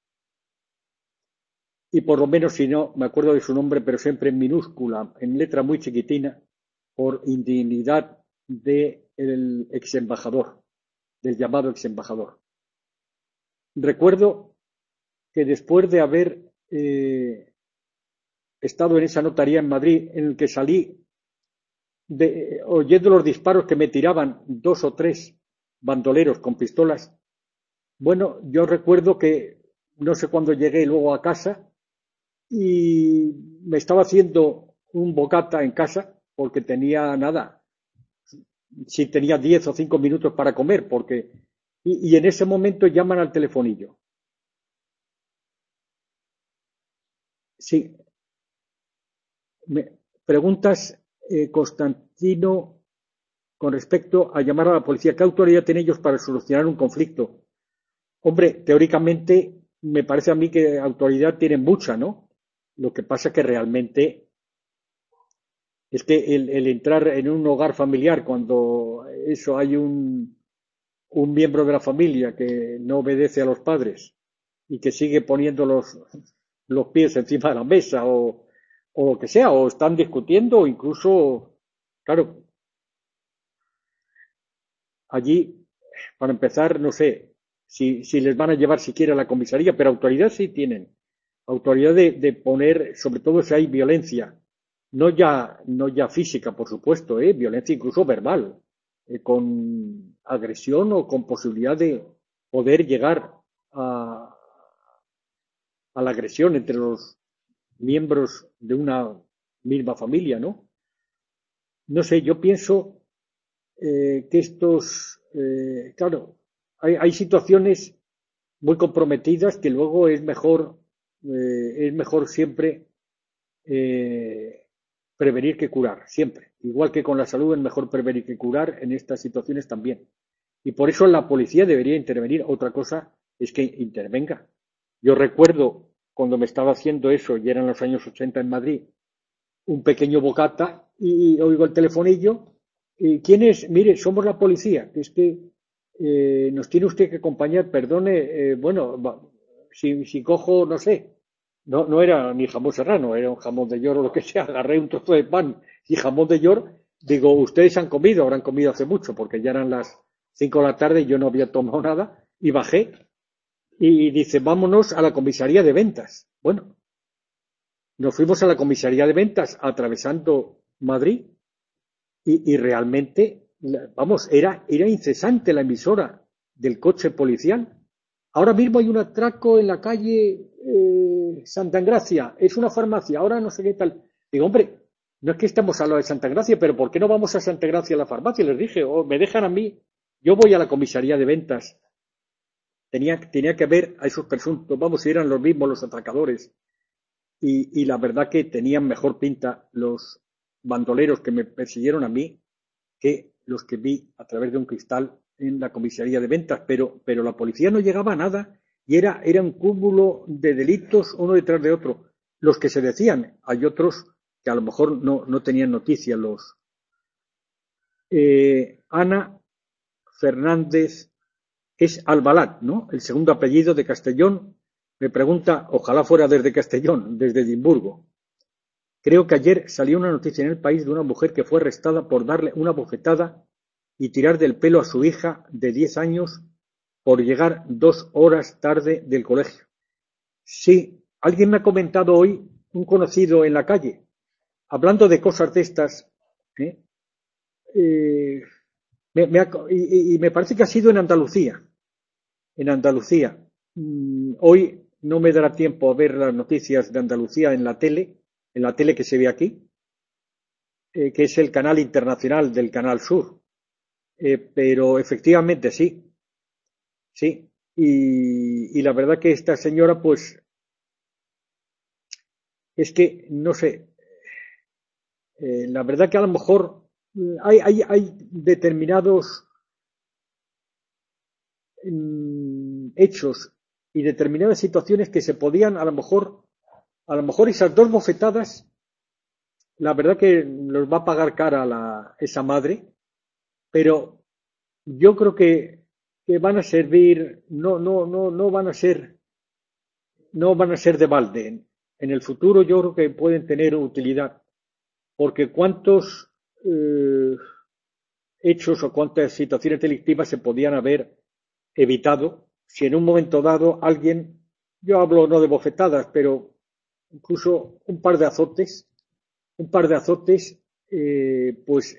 y por lo menos si no, me acuerdo de su nombre, pero siempre en minúscula, en letra muy chiquitina, por indignidad del ex embajador, del llamado ex embajador. Recuerdo que después de haber estado en esa notaría en Madrid, en el que salí oyendo los disparos que me tiraban 2 o 3 bandoleros con pistolas. Bueno, yo recuerdo que no sé cuándo llegué luego a casa y me estaba haciendo un bocata en casa porque tenía nada, si tenía 10 o 5 minutos para comer, porque y en ese momento llaman al telefonillo. Sí, me preguntas, Constantino, con respecto a llamar a la policía. ¿Qué autoridad tienen ellos para solucionar un conflicto? Hombre, teóricamente me parece a mí que autoridad tienen mucha, ¿no? Lo que pasa que realmente es que el entrar en un hogar familiar cuando eso hay un miembro de la familia que no obedece a los padres y que sigue poniendo los pies encima de la mesa o lo que sea, o están discutiendo o incluso, claro, allí, para empezar, no sé si les van a llevar siquiera a la comisaría, pero autoridad sí tienen. Autoridad de poner, sobre todo si hay violencia, no ya física, por supuesto, violencia incluso verbal, con agresión o con posibilidad de poder llegar a, a la agresión entre los miembros de una misma familia, ¿no? No sé, yo pienso que claro, hay situaciones muy comprometidas que luego es mejor siempre prevenir que curar, siempre. Igual que con la salud es mejor prevenir que curar, en estas situaciones también. Y por eso la policía debería intervenir. Otra cosa es que intervenga. Yo recuerdo cuando me estaba haciendo eso, y eran los años 80 en Madrid, un pequeño bocata y oigo el telefonillo. ¿Quién es? Mire, somos la policía, que es que nos tiene usted que acompañar, perdone, bueno, si cojo, no sé, no era ni jamón serrano, era un jamón de york o lo que sea, agarré un trozo de pan y jamón de york, digo, ustedes han comido, habrán comido hace mucho, porque ya eran las 5 de la tarde y yo no había tomado nada, y bajé, y dice, vámonos a la comisaría de ventas. Bueno, nos fuimos a la comisaría de ventas atravesando Madrid y realmente, vamos, era incesante la emisora del coche policial. Ahora mismo hay un atraco en la calle Santa Engracia, es una farmacia, ahora no sé qué tal. Digo, hombre, no es que estemos hablando de Santa Engracia, pero ¿por qué no vamos a Santa Engracia a la farmacia? Les dije, o me dejan a mí, yo voy a la comisaría de ventas. Tenía que ver a esos presuntos, vamos, si eran los mismos los atracadores. Y la verdad que tenían mejor pinta los bandoleros que me persiguieron a mí que los que vi a través de un cristal en la comisaría de ventas, pero la policía no llegaba a nada y era un cúmulo de delitos uno detrás de otro. Los que se decían, hay otros que a lo mejor no tenían noticia. Ana Fernández es Albalat, ¿no? El segundo apellido de Castellón. Me pregunta, ojalá fuera desde Castellón, desde Edimburgo. Creo que ayer salió una noticia en El País de una mujer que fue arrestada por darle una bofetada y tirar del pelo a su hija de 10 años por llegar 2 horas tarde del colegio. Sí, alguien me ha comentado hoy, un conocido en la calle, hablando de cosas de estas, ¿eh? Y me parece que ha sido en Andalucía. En Andalucía. Hoy no me dará tiempo a ver las noticias de Andalucía en la tele que se ve aquí, que es el canal internacional del Canal Sur. Pero efectivamente sí, sí. Y la verdad que esta señora, pues, es que, no sé, la verdad que a lo mejor hay determinados hechos y determinadas situaciones que se podían, a lo mejor esas 2 bofetadas, la verdad que los va a pagar cara esa madre, pero yo creo que van a servir, no van a ser de balde. En el futuro yo creo que pueden tener utilidad, porque cuántos hechos o cuántas situaciones delictivas se podían haber evitado si en un momento dado alguien, yo hablo no de bofetadas, pero incluso un par de azotes, pues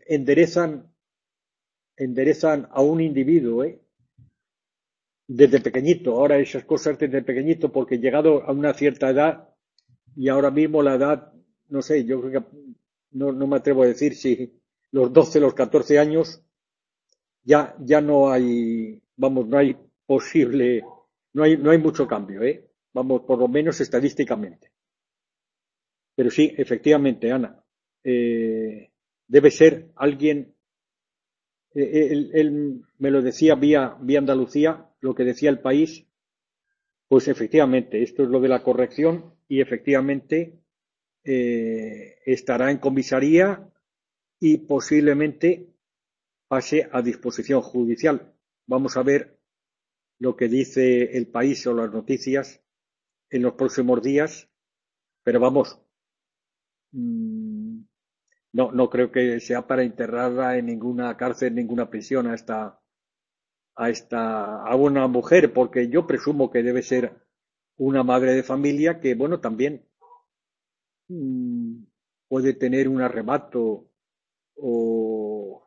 enderezan a un individuo, desde pequeñito. Ahora esas cosas desde pequeñito, porque llegado a una cierta edad, y ahora mismo la edad, no sé, yo creo que no me atrevo a decir si los 12, los 14 años, ya no hay, vamos, no hay posible, no hay mucho cambio, vamos, por lo menos estadísticamente. Pero sí, efectivamente, Ana, debe ser alguien, él me lo decía vía Andalucía, lo que decía El País, pues efectivamente, esto es lo de la corrección y efectivamente estará en comisaría y posiblemente pase a disposición judicial. Vamos a ver lo que dice El País o las noticias en los próximos días, pero vamos, no creo que sea para enterrarla en ninguna cárcel, ninguna prisión a una mujer, porque yo presumo que debe ser una madre de familia que, bueno, también puede tener un arrebato o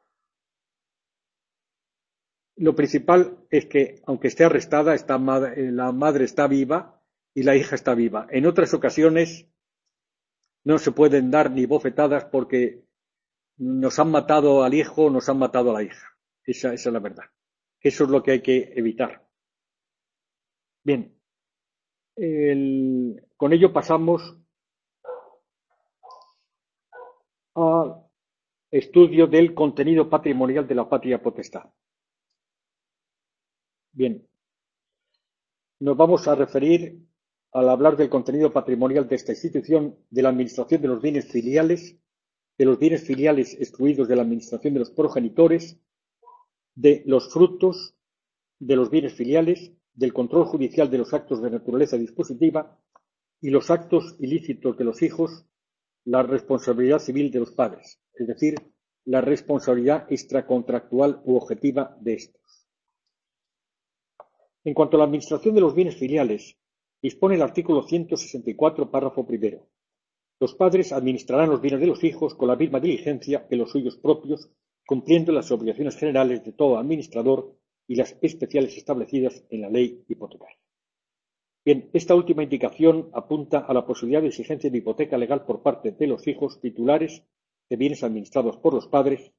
lo principal es que, aunque esté arrestada, la madre está viva y la hija está viva. En otras ocasiones no se pueden dar ni bofetadas porque nos han matado al hijo, nos han matado a la hija. Esa es la verdad. Eso es lo que hay que evitar. Bien, con ello pasamos al estudio del contenido patrimonial de la patria potestad. Bien, nos vamos a referir al hablar del contenido patrimonial de esta institución, de la administración de los bienes filiales, de los bienes filiales excluidos de la administración de los progenitores, de los frutos de los bienes filiales, del control judicial de los actos de naturaleza dispositiva y los actos ilícitos de los hijos, la responsabilidad civil de los padres, es decir, la responsabilidad extracontractual u objetiva de estos. En cuanto a la administración de los bienes filiales, dispone el artículo 164, párrafo primero. Los padres administrarán los bienes de los hijos con la misma diligencia que los suyos propios, cumpliendo las obligaciones generales de todo administrador y las especiales establecidas en la ley hipotecaria. Bien, esta última indicación apunta a la posibilidad de exigencia de hipoteca legal por parte de los hijos titulares de bienes administrados por los padres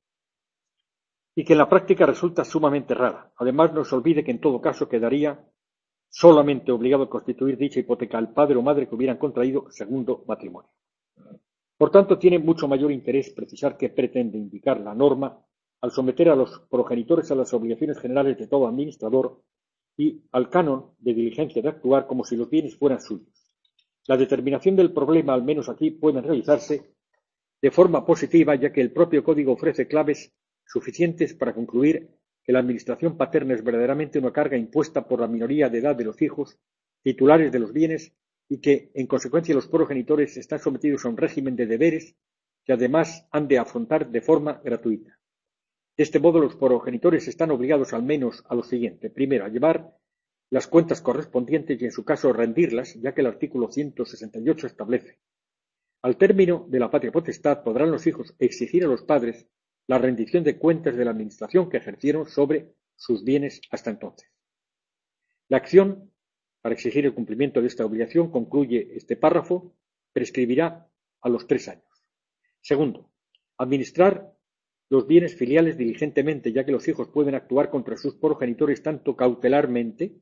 y que en la práctica resulta sumamente rara. Además, no se olvide que en todo caso quedaría solamente obligado a constituir dicha hipoteca el padre o madre que hubieran contraído segundo matrimonio. Por tanto, tiene mucho mayor interés precisar qué pretende indicar la norma al someter a los progenitores a las obligaciones generales de todo administrador y al canon de diligencia de actuar como si los bienes fueran suyos. La determinación del problema, al menos aquí, puede realizarse de forma positiva, ya que el propio código ofrece claves suficientes para concluir que la administración paterna es verdaderamente una carga impuesta por la minoría de edad de los hijos titulares de los bienes y que, en consecuencia, los progenitores están sometidos a un régimen de deberes que además han de afrontar de forma gratuita. De este modo, los progenitores están obligados al menos a lo siguiente: primero, a llevar las cuentas correspondientes y, en su caso, rendirlas, ya que el artículo 168 establece: al término de la patria potestad podrán los hijos exigir a los padres la rendición de cuentas de la administración que ejercieron sobre sus bienes hasta entonces. La acción para exigir el cumplimiento de esta obligación, concluye este párrafo, prescribirá a los 3 años. Segundo, administrar los bienes filiales diligentemente, ya que los hijos pueden actuar contra sus progenitores tanto cautelarmente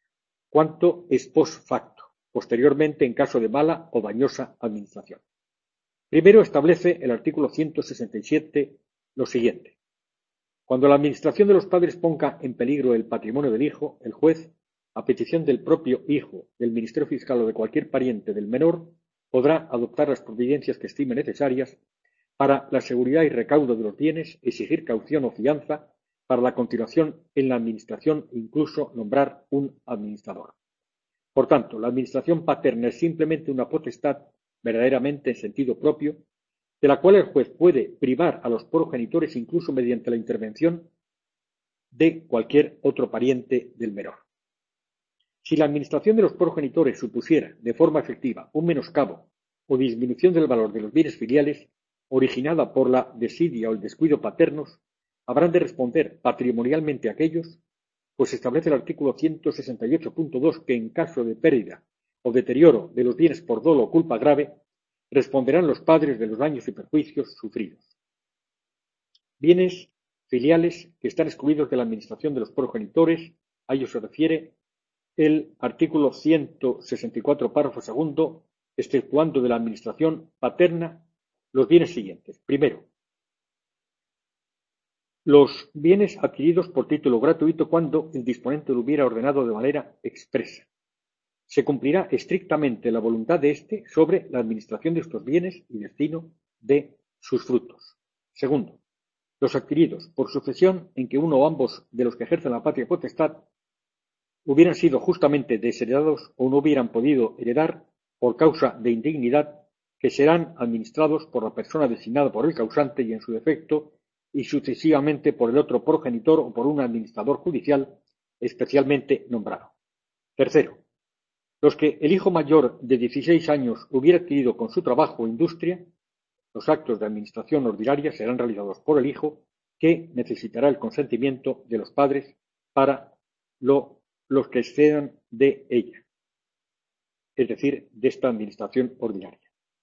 cuanto ex post facto, posteriormente en caso de mala o dañosa administración. Primero, establece el artículo 167 lo siguiente: cuando la administración de los padres ponga en peligro el patrimonio del hijo, el juez, a petición del propio hijo, del Ministerio Fiscal o de cualquier pariente del menor, podrá adoptar las providencias que estime necesarias para la seguridad y recaudo de los bienes, exigir caución o fianza para la continuación en la administración e incluso nombrar un administrador. Por tanto, la administración paterna es simplemente una potestad verdaderamente en sentido propio, de la cual el juez puede privar a los progenitores incluso mediante la intervención de cualquier otro pariente del menor. Si la administración de los progenitores supusiera, de forma efectiva, un menoscabo o disminución del valor de los bienes filiales, originada por la desidia o el descuido paternos, habrán de responder patrimonialmente aquellos, pues establece el artículo 168.2 que en caso de pérdida o deterioro de los bienes por dolo o culpa grave, responderán los padres de los daños y perjuicios sufridos. Bienes filiales que están excluidos de la administración de los progenitores, a ello se refiere el artículo 164, párrafo segundo, exceptuando de la administración paterna los bienes siguientes. Primero, los bienes adquiridos por título gratuito cuando el disponente lo hubiera ordenado de manera expresa. Se cumplirá estrictamente la voluntad de éste sobre la administración de estos bienes y destino de sus frutos. Segundo, los adquiridos por sucesión en que uno o ambos de los que ejercen la patria potestad hubieran sido justamente desheredados o no hubieran podido heredar por causa de indignidad, que serán administrados por la persona designada por el causante y en su defecto, y sucesivamente por el otro progenitor o por un administrador judicial especialmente nombrado. Tercero, los que el hijo mayor de 16 años hubiera adquirido con su trabajo o industria, los actos de administración ordinaria serán realizados por el hijo, que necesitará el consentimiento de los padres para los que excedan de ella, es decir, de esta administración ordinaria.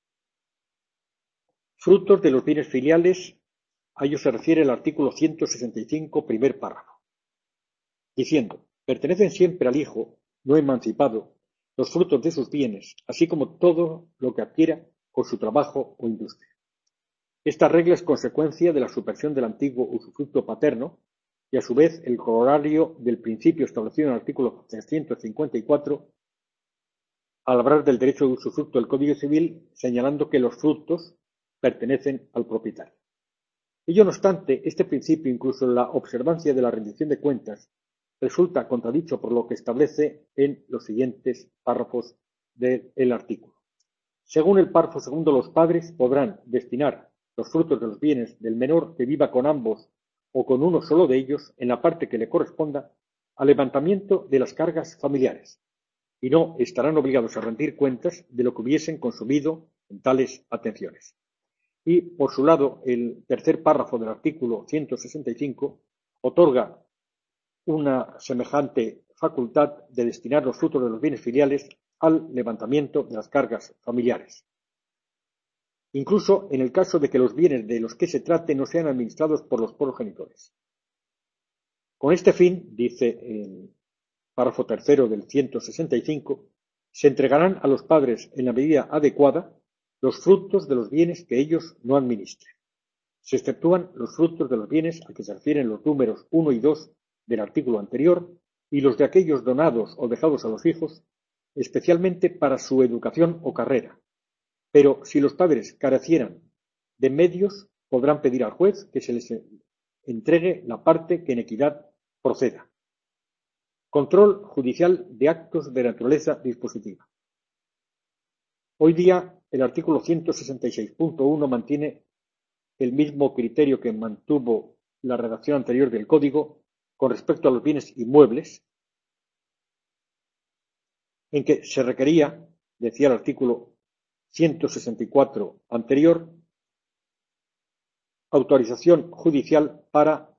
Frutos de los bienes filiales, a ello se refiere el artículo 165, primer párrafo, diciendo: pertenecen siempre al hijo no emancipado los frutos de sus bienes, así como todo lo que adquiera con su trabajo o industria. Esta regla es consecuencia de la supresión del antiguo usufructo paterno y, a su vez, el corolario del principio establecido en el artículo 354 al hablar del derecho de usufructo del Código Civil, señalando que los frutos pertenecen al propietario. Ello no obstante, este principio, incluso en la observancia de la rendición de cuentas, resulta contradicho por lo que establece en los siguientes párrafos del artículo. Según el párrafo segundo, los padres podrán destinar los frutos de los bienes del menor que viva con ambos o con uno solo de ellos, en la parte que le corresponda, al levantamiento de las cargas familiares, y no estarán obligados a rendir cuentas de lo que hubiesen consumido en tales atenciones. Y, por su lado, el tercer párrafo del artículo 165 otorga una semejante facultad de destinar los frutos de los bienes filiales al levantamiento de las cargas familiares, incluso en el caso de que los bienes de los que se trate no sean administrados por los progenitores. Con este fin, dice el párrafo tercero del 165, se entregarán a los padres en la medida adecuada los frutos de los bienes que ellos no administren. Se exceptúan los frutos de los bienes a que se refieren los números 1 y 2 del artículo anterior y los de aquellos donados o dejados a los hijos, especialmente para su educación o carrera. Pero si los padres carecieran de medios, podrán pedir al juez que se les entregue la parte que en equidad proceda. Control judicial de actos de naturaleza dispositiva. Hoy día, el artículo 166.1 mantiene el mismo criterio que mantuvo la redacción anterior del Código con respecto a los bienes inmuebles, en que se requería, decía el artículo 164 anterior, autorización judicial para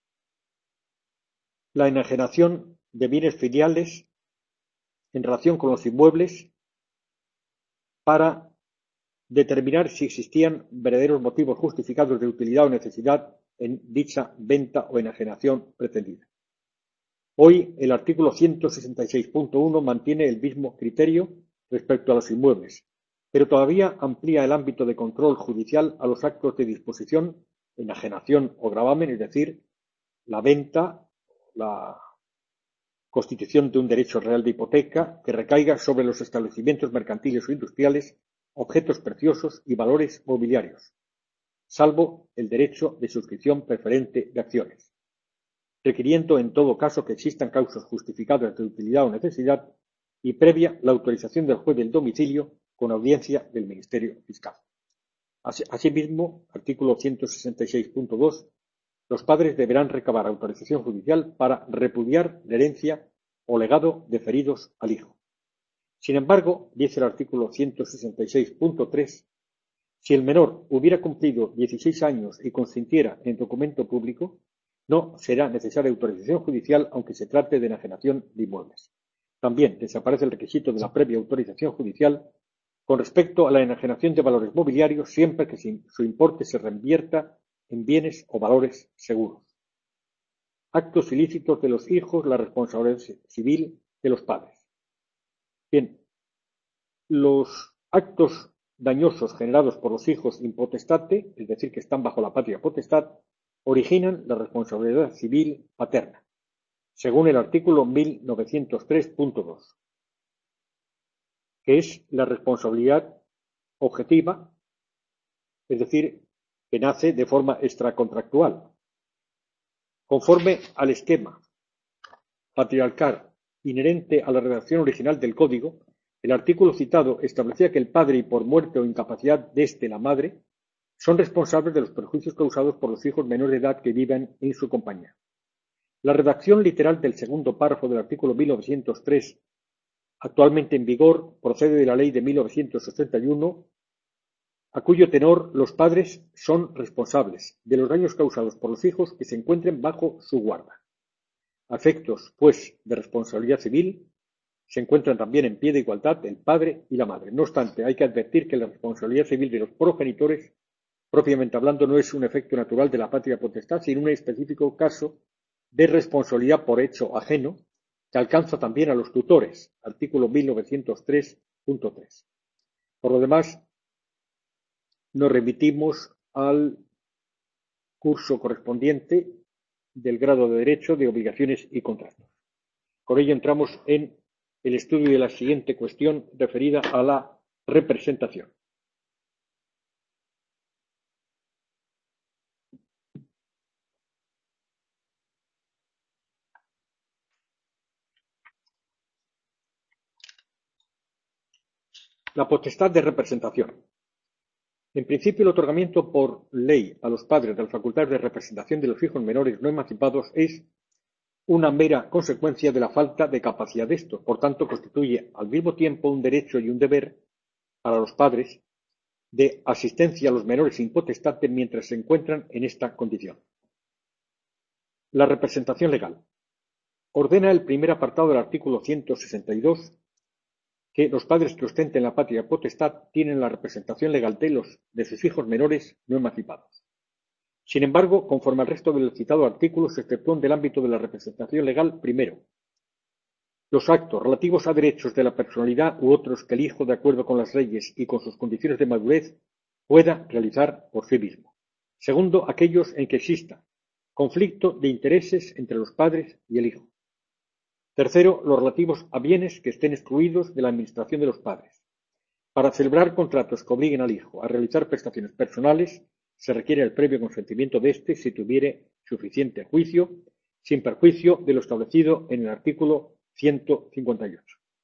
la enajenación de bienes filiales en relación con los inmuebles para determinar si existían verdaderos motivos justificados de utilidad o necesidad en dicha venta o enajenación pretendida. Hoy el artículo 166.1 mantiene el mismo criterio respecto a los inmuebles, pero todavía amplía el ámbito de control judicial a los actos de disposición, enajenación o gravamen, es decir, la venta, la constitución de un derecho real de hipoteca que recaiga sobre los establecimientos mercantiles o industriales, objetos preciosos y valores mobiliarios, salvo el derecho de suscripción preferente de acciones, requiriendo en todo caso que existan causas justificadas de utilidad o necesidad y previa la autorización del juez del domicilio con audiencia del Ministerio Fiscal. Asimismo, artículo 166.2, los padres deberán recabar autorización judicial para repudiar la herencia o legado deferidos al hijo. Sin embargo, dice el artículo 166.3, si el menor hubiera cumplido 16 años y consintiera en documento público, no será necesaria autorización judicial aunque se trate de enajenación de inmuebles. También desaparece el requisito de la previa autorización judicial con respecto a la enajenación de valores mobiliarios siempre que su importe se reinvierta en bienes o valores seguros. Actos ilícitos de los hijos, la responsabilidad civil de los padres. Bien, los actos dañosos generados por los hijos in potestate, es decir, que están bajo la patria potestad, originan la responsabilidad civil paterna, según el artículo 1903.2, que es la responsabilidad objetiva, es decir, que nace de forma extracontractual. Conforme al esquema patriarcal inherente a la redacción original del Código, el artículo citado establecía que el padre y por muerte o incapacidad de éste la madre son responsables de los perjuicios causados por los hijos menores de edad que viven en su compañía. La redacción literal del segundo párrafo del artículo 1903, actualmente en vigor, procede de la ley de 1981, a cuyo tenor los padres son responsables de los daños causados por los hijos que se encuentren bajo su guarda. A efectos, pues, de responsabilidad civil, se encuentran también en pie de igualdad el padre y la madre. No obstante, hay que advertir que la responsabilidad civil de los progenitores, propiamente hablando, no es un efecto natural de la patria potestad, sino un específico caso de responsabilidad por hecho ajeno que alcanza también a los tutores, artículo 1903.3. Por lo demás, nos remitimos al curso correspondiente del grado de Derecho de Obligaciones y Contratos. Con ello entramos en el estudio de la siguiente cuestión referida a la representación. La potestad de representación. En principio, el otorgamiento por ley a los padres de la facultad de representación de los hijos menores no emancipados es una mera consecuencia de la falta de capacidad de estos. Por tanto, constituye al mismo tiempo un derecho y un deber para los padres de asistencia a los menores sin potestad mientras se encuentran en esta condición. La representación legal. ordena el primer apartado del artículo 162 que los padres que ostenten la patria potestad tienen la representación legal de sus hijos menores no emancipados. Sin embargo, conforme al resto del citado artículo, se exceptúan del ámbito de la representación legal, primero, los actos relativos a derechos de la personalidad u otros que el hijo, de acuerdo con las leyes y con sus condiciones de madurez, pueda realizar por sí mismo. Segundo, aquellos en que exista conflicto de intereses entre los padres y el hijo. Tercero, los relativos a bienes que estén excluidos de la administración de los padres. Para celebrar contratos que obliguen al hijo a realizar prestaciones personales, se requiere el previo consentimiento de éste si tuviere suficiente juicio, sin perjuicio de lo establecido en el artículo 158.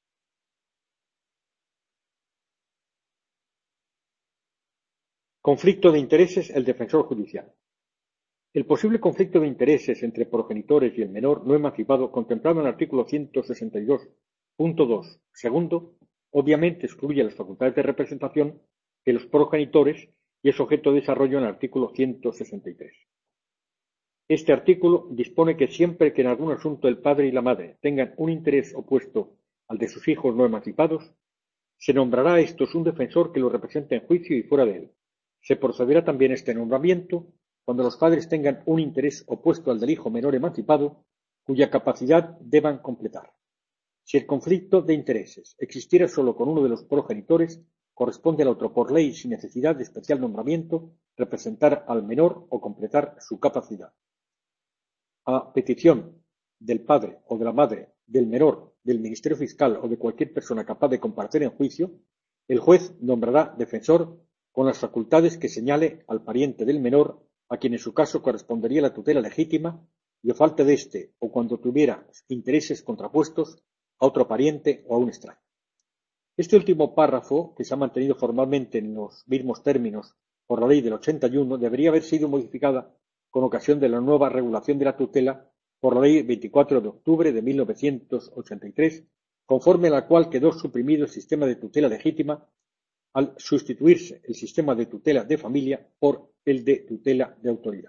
Conflicto de intereses, el defensor judicial. El posible conflicto de intereses entre progenitores y el menor no emancipado, contemplado en el artículo 162.2 segundo, obviamente excluye las facultades de representación de los progenitores y es objeto de desarrollo en el artículo 163. Este artículo dispone que siempre que en algún asunto el padre y la madre tengan un interés opuesto al de sus hijos no emancipados, se nombrará a estos un defensor que los represente en juicio y fuera de él. Se procederá también a este nombramiento cuando los padres tengan un interés opuesto al del hijo menor emancipado, cuya capacidad deban completar. Si el conflicto de intereses existiera solo con uno de los progenitores, corresponde al otro por ley, sin necesidad de especial nombramiento, representar al menor o completar su capacidad. A petición del padre o de la madre, del menor, del Ministerio Fiscal o de cualquier persona capaz de comparecer en juicio, el juez nombrará defensor con las facultades que señale al pariente del menor, a quien en su caso correspondería la tutela legítima, y a falta de éste, o cuando tuviera intereses contrapuestos, a otro pariente o a un extraño. Este último párrafo, que se ha mantenido formalmente en los mismos términos por la ley del 81, debería haber sido modificada con ocasión de la nueva regulación de la tutela por la ley 24 de octubre de 1983, conforme a la cual quedó suprimido el sistema de tutela legítima al sustituirse el sistema de tutela de familia por el de tutela de autoridad.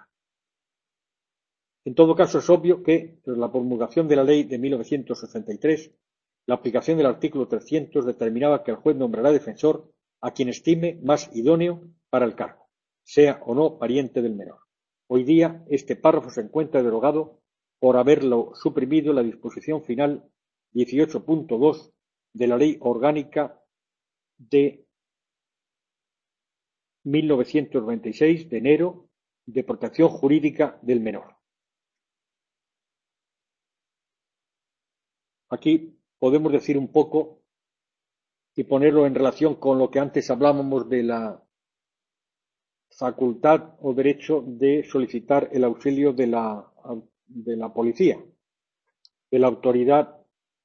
En todo caso, es obvio que, tras la promulgación de la ley de 1963, la aplicación del artículo 300 determinaba que el juez nombrará defensor a quien estime más idóneo para el cargo, sea o no pariente del menor. Hoy día, este párrafo se encuentra derogado por haberlo suprimido la disposición final 18.2 de la Ley Orgánica de 1996 de enero de protección jurídica del menor. Aquí podemos decir un poco y ponerlo en relación con lo que antes hablábamos de la facultad o derecho de solicitar el auxilio de la policía, de la autoridad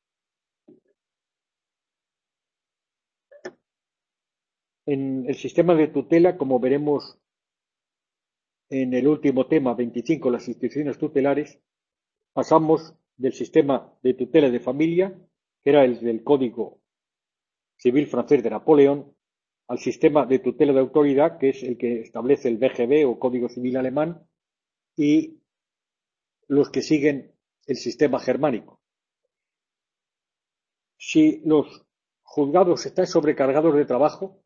en el sistema de tutela, como veremos en el último tema 25, las instituciones tutelares. Pasamos del sistema de tutela de familia, que era el del Código Civil francés de Napoleón, al sistema de tutela de autoridad, que es el que establece el BGB o Código Civil alemán, y los que siguen el sistema germánico. Si los juzgados están sobrecargados de trabajo,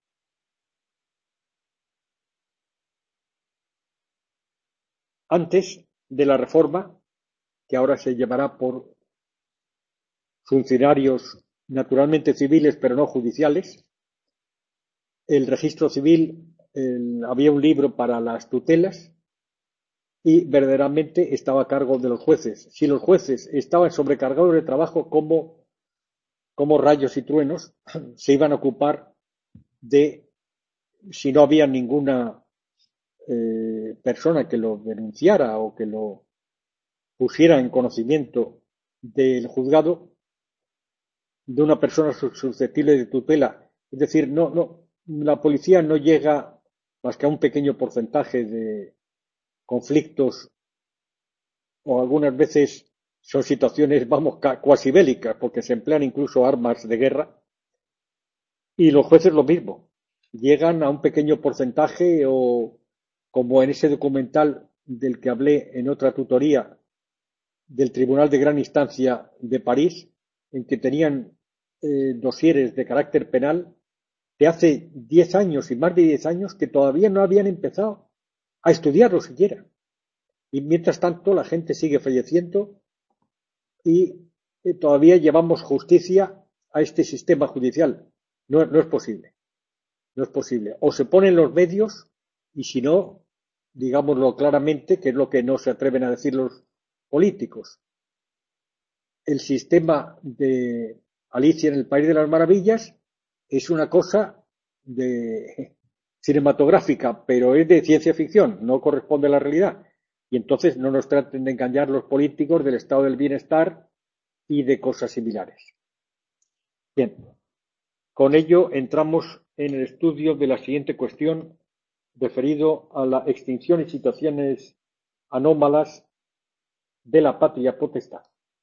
antes de la reforma, que ahora se llevará por funcionarios naturalmente civiles pero no judiciales, el registro civil, había un libro para las tutelas y verdaderamente estaba a cargo de los jueces. Si los jueces estaban sobrecargados de trabajo como rayos y truenos, se iban a ocupar de, si no había ninguna persona que lo denunciara o que lo pusiera en conocimiento del juzgado, de una persona susceptible de tutela. Es decir, la policía no llega más que a un pequeño porcentaje de conflictos, o algunas veces son situaciones, vamos, cuasi bélicas, porque se emplean incluso armas de guerra, y los jueces lo mismo, llegan a un pequeño porcentaje, o como en ese documental del que hablé en otra tutoría, del Tribunal de Gran Instancia de París, en que tenían dosieres de carácter penal de hace 10 años y más de 10 años que todavía no habían empezado a estudiarlo siquiera. Y mientras tanto la gente sigue falleciendo y todavía llevamos justicia a este sistema judicial. No es posible. No es posible. O se ponen los medios y si no, digámoslo claramente, que es lo que no se atreven a decir los políticos. El sistema de Alicia en el País de las Maravillas es una cosa cinematográfica, pero es de ciencia ficción, no corresponde a la realidad. Y entonces no nos traten de engañar los políticos del estado del bienestar y de cosas similares. Bien, con ello entramos en el estudio de la siguiente cuestión referido a la extinción y situaciones anómalas de la patria potestad.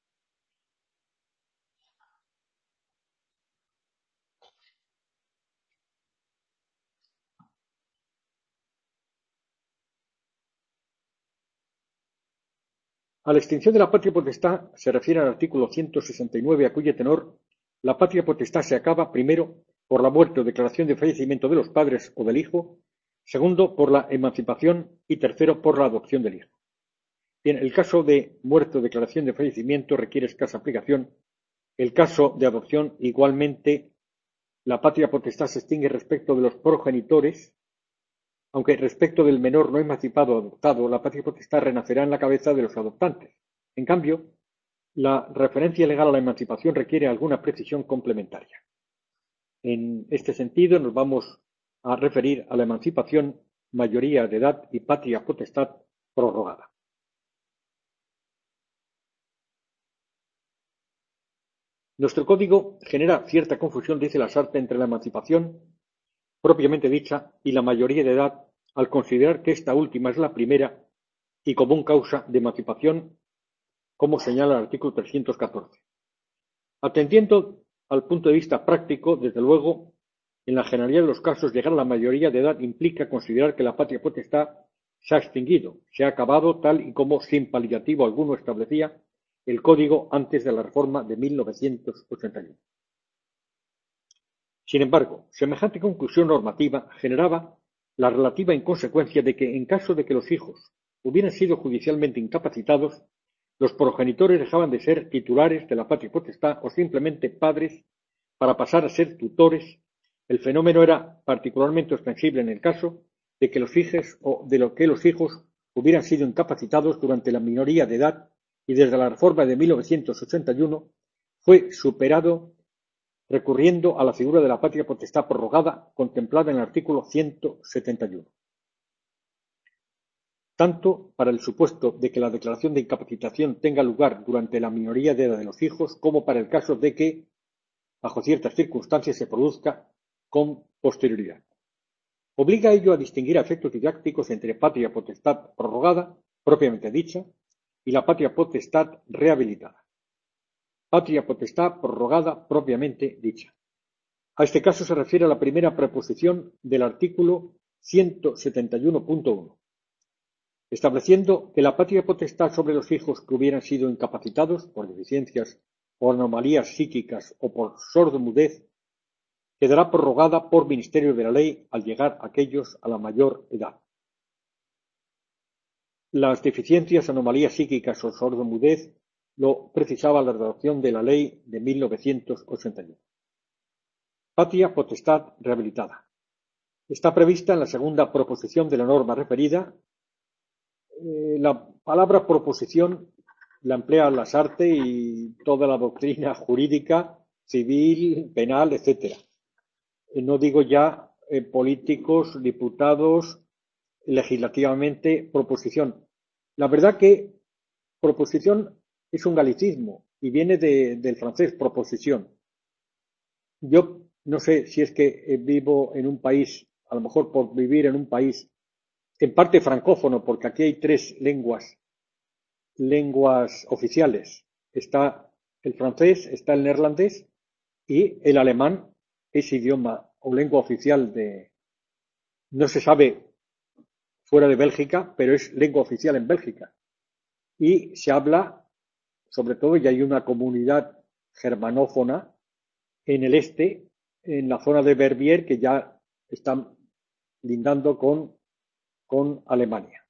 A la extinción de la patria potestad se refiere al artículo 169, a cuyo tenor la patria potestad se acaba, primero, por la muerte o declaración de fallecimiento de los padres o del hijo, segundo, por la emancipación y tercero, por la adopción del hijo. Bien, el caso de muerte o declaración de fallecimiento requiere escasa aplicación. El caso de adopción, igualmente, la patria potestad se extingue respecto de los progenitores, aunque respecto del menor no emancipado o adoptado, la patria potestad renacerá en la cabeza de los adoptantes. En cambio, la referencia legal a la emancipación requiere alguna precisión complementaria. En este sentido, nos vamos a referir a la emancipación, mayoría de edad y patria potestad prorrogada. Nuestro código genera cierta confusión, dice Lasarte, entre la emancipación propiamente dicha y la mayoría de edad, al considerar que esta última es la primera y común causa de emancipación, como señala el artículo 314. Atendiendo al punto de vista práctico, desde luego, en la generalidad de los casos, llegar a la mayoría de edad implica considerar que la patria potestad se ha extinguido, se ha acabado tal y como sin paliativo alguno establecía el Código antes de la reforma de 1981. Sin embargo, semejante conclusión normativa generaba la relativa inconsecuencia de que, en caso de que los hijos hubieran sido judicialmente incapacitados, los progenitores dejaban de ser titulares de la patria potestad o simplemente padres para pasar a ser tutores. El fenómeno era particularmente ostensible en el caso de que los hijos hubieran sido incapacitados durante la minoría de edad y desde la reforma de 1981 fue superado recurriendo a la figura de la patria potestad prorrogada contemplada en el artículo 171. Tanto para el supuesto de que la declaración de incapacitación tenga lugar durante la minoría de edad de los hijos, como para el caso de que, bajo ciertas circunstancias, se produzca con posterioridad. Obliga ello a distinguir a efectos didácticos entre patria potestad prorrogada, propiamente dicha, y la patria potestad rehabilitada. Patria potestad prorrogada propiamente dicha. A este caso se refiere a la primera preposición del artículo 171.1, estableciendo que la patria potestad sobre los hijos que hubieran sido incapacitados por deficiencias o anomalías psíquicas o por sordomudez quedará prorrogada por ministerio de la ley al llegar aquellos a la mayor edad. Las deficiencias, anomalías psíquicas o sordomudez lo precisaba la redacción de la ley de 1981. Patria potestad rehabilitada. Está prevista en la segunda proposición de la norma referida. La palabra proposición la emplea Lasarte y toda la doctrina jurídica, civil, penal, etc. No digo ya políticos, diputados, legislativamente, proposición. La verdad que proposición es un galicismo y viene del francés proposición. Yo no sé si es que vivo en un país, a lo mejor por vivir en un país en parte francófono, porque aquí hay tres lenguas oficiales. Está el francés, está el neerlandés y el alemán es idioma o lengua oficial no se sabe fuera de Bélgica, pero es lengua oficial en Bélgica. Y se habla sobre todo, y hay una comunidad germanófona en el este, en la zona de Verbier, que ya están lindando con Alemania.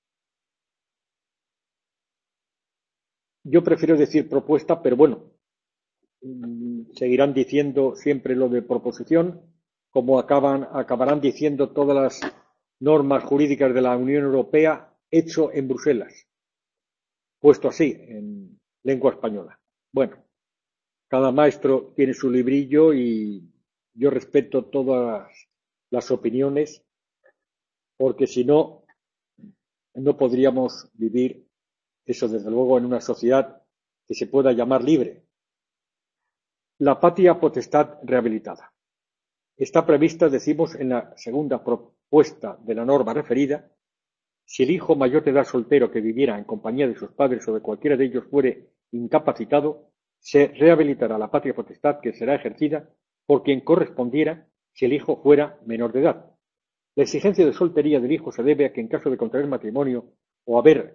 Yo prefiero decir propuesta, pero bueno, seguirán diciendo siempre lo de proposición, como acabarán diciendo todas las normas jurídicas de la Unión Europea, hecho en Bruselas, puesto así, en lengua española. Bueno, cada maestro tiene su librillo y yo respeto todas las opiniones, porque si no, no podríamos vivir eso, desde luego, en una sociedad que se pueda llamar libre. La patria potestad rehabilitada. Está prevista, decimos, en la segunda propuesta de la norma referida, si el hijo mayor de edad soltero que viviera en compañía de sus padres o de cualquiera de ellos fuere incapacitado, se rehabilitará la patria potestad que será ejercida por quien correspondiera si el hijo fuera menor de edad. La exigencia de soltería del hijo se debe a que en caso de contraer matrimonio o haber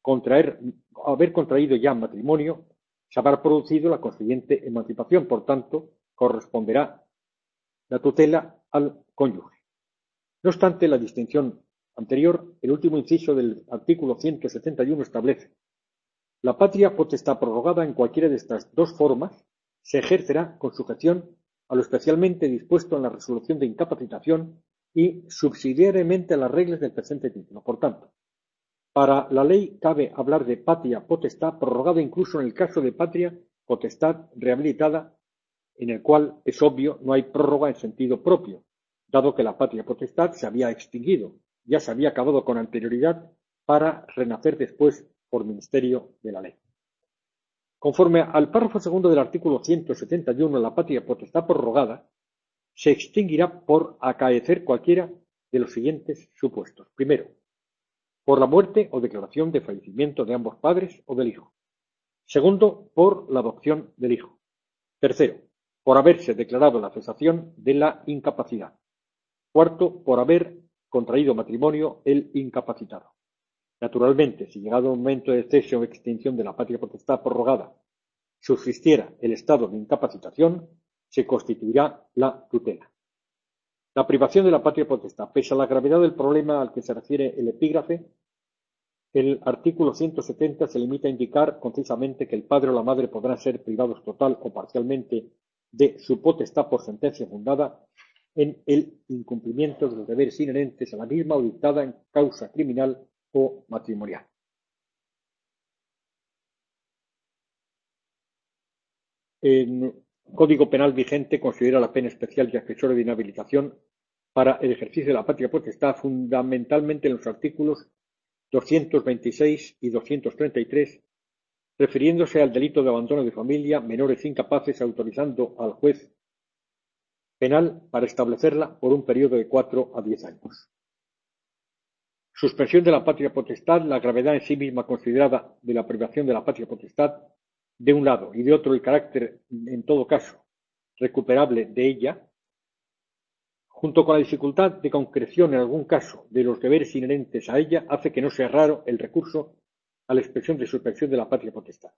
contraído ya matrimonio, se habrá producido la consiguiente emancipación. Por tanto, corresponderá la tutela al cónyuge. No obstante la distinción anterior, el último inciso del artículo 171 establece: la patria potestad prorrogada en cualquiera de estas dos formas se ejercerá con sujeción a lo especialmente dispuesto en la resolución de incapacitación y subsidiariamente a las reglas del presente título. Por tanto, para la ley cabe hablar de patria potestad prorrogada incluso en el caso de patria potestad rehabilitada, en el cual, es obvio, no hay prórroga en sentido propio, dado que la patria potestad se había extinguido, ya se había acabado con anterioridad para renacer después por ministerio de la ley. Conforme al párrafo segundo del artículo 171, la patria potestad prorrogada se extinguirá por acaecer cualquiera de los siguientes supuestos. Primero, por la muerte o declaración de fallecimiento de ambos padres o del hijo. Segundo, por la adopción del hijo. Tercero, por haberse declarado la cesación de la incapacidad. Cuarto, por haber contraído matrimonio el incapacitado. Naturalmente, si llegado un momento de cese o extinción de la patria potestad prorrogada subsistiera el estado de incapacitación, se constituirá la tutela. La privación de la patria potestad. Pese a la gravedad del problema al que se refiere el epígrafe, el artículo 170 se limita a indicar concisamente que el padre o la madre podrán ser privados total o parcialmente de su potestad por sentencia fundada en el incumplimiento de los deberes inherentes a la misma o dictada en causa criminal o matrimonial. El Código Penal vigente considera la pena especial y accesoria de inhabilitación para el ejercicio de la patria potestad fundamentalmente en los artículos 226 y 233, refiriéndose al delito de abandono de familia, menores incapaces, autorizando al juez penal para establecerla por un periodo de 4 a 10 años. Suspensión de la patria potestad. La gravedad en sí misma considerada de la privación de la patria potestad, de un lado, y de otro el carácter, en todo caso, recuperable de ella, junto con la dificultad de concreción en algún caso de los deberes inherentes a ella, hace que no sea raro el recurso a la expresión de suspensión de la patria potestad,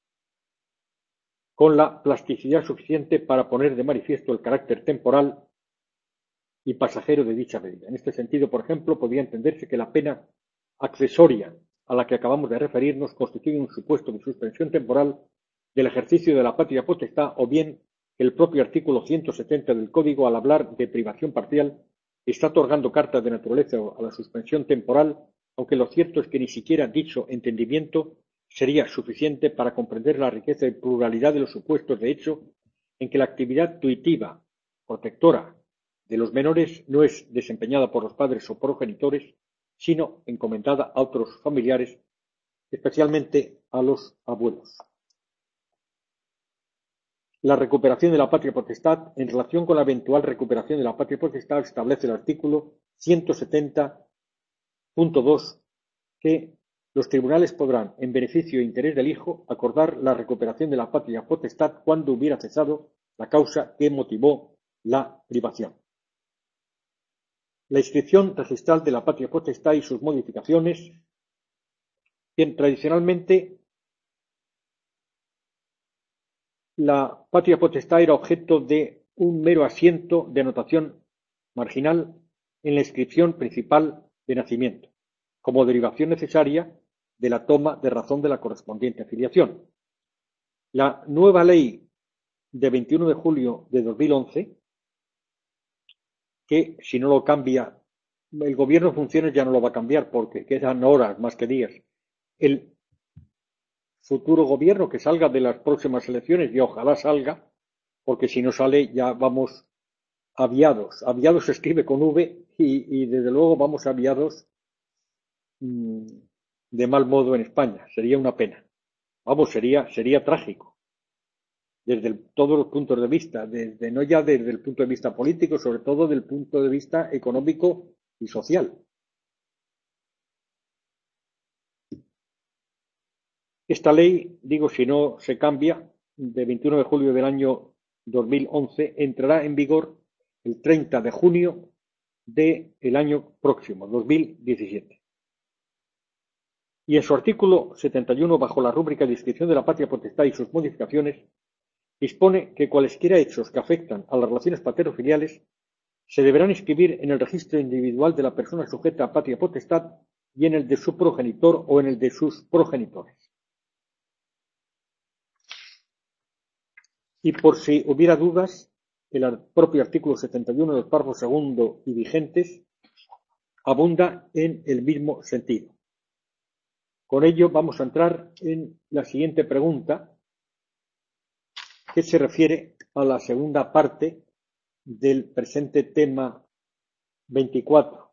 con la plasticidad suficiente para poner de manifiesto el carácter temporal y pasajero de dicha medida. En este sentido, por ejemplo, podría entenderse que la pena accesoria a la que acabamos de referirnos constituye un supuesto de suspensión temporal del ejercicio de la patria potestad, o bien que el propio artículo 170 del Código, al hablar de privación parcial, está otorgando carta de naturaleza a la suspensión temporal, aunque lo cierto es que ni siquiera dicho entendimiento sería suficiente para comprender la riqueza y pluralidad de los supuestos de hecho en que la actividad tuitiva, protectora de los menores, no es desempeñada por los padres o progenitores, sino encomendada a otros familiares, especialmente a los abuelos. La recuperación de la patria potestad. En relación con la eventual recuperación de la patria potestad, establece el artículo 170.2 que los tribunales podrán, en beneficio e interés del hijo, acordar la recuperación de la patria potestad cuando hubiera cesado la causa que motivó la privación. La inscripción registral de la patria potestad y sus modificaciones. Bien, tradicionalmente La patria potestad era objeto de un mero asiento de anotación marginal en la inscripción principal de nacimiento, como derivación necesaria de la toma de razón de la correspondiente afiliación. La nueva ley de 21 de julio de 2011, que si no lo cambia el gobierno en funciones, ya no lo va a cambiar porque quedan horas más que días. El futuro gobierno que salga de las próximas elecciones, y ojalá salga, porque si no sale ya vamos aviados. Aviados se escribe con V y desde luego vamos aviados mm, de mal modo en España. Sería una pena. Vamos, sería trágico desde todos los puntos de vista, desde, no ya desde el punto de vista político, sobre todo desde el punto de vista económico y social. Esta ley, digo, si no se cambia, de 21 de julio del año 2011, entrará en vigor el 30 de junio del año próximo, 2017. Y en su artículo 71, bajo la rúbrica de inscripción de la patria potestad y sus modificaciones, dispone que cualesquiera hechos que afectan a las relaciones paterno-filiales se deberán inscribir en el registro individual de la persona sujeta a patria potestad y en el de su progenitor o en el de sus progenitores. Y por si hubiera dudas, el propio artículo 71 del párrafo segundo y vigentes abunda en el mismo sentido. Con ello vamos a entrar en la siguiente pregunta, que se refiere a la segunda parte del presente tema 24,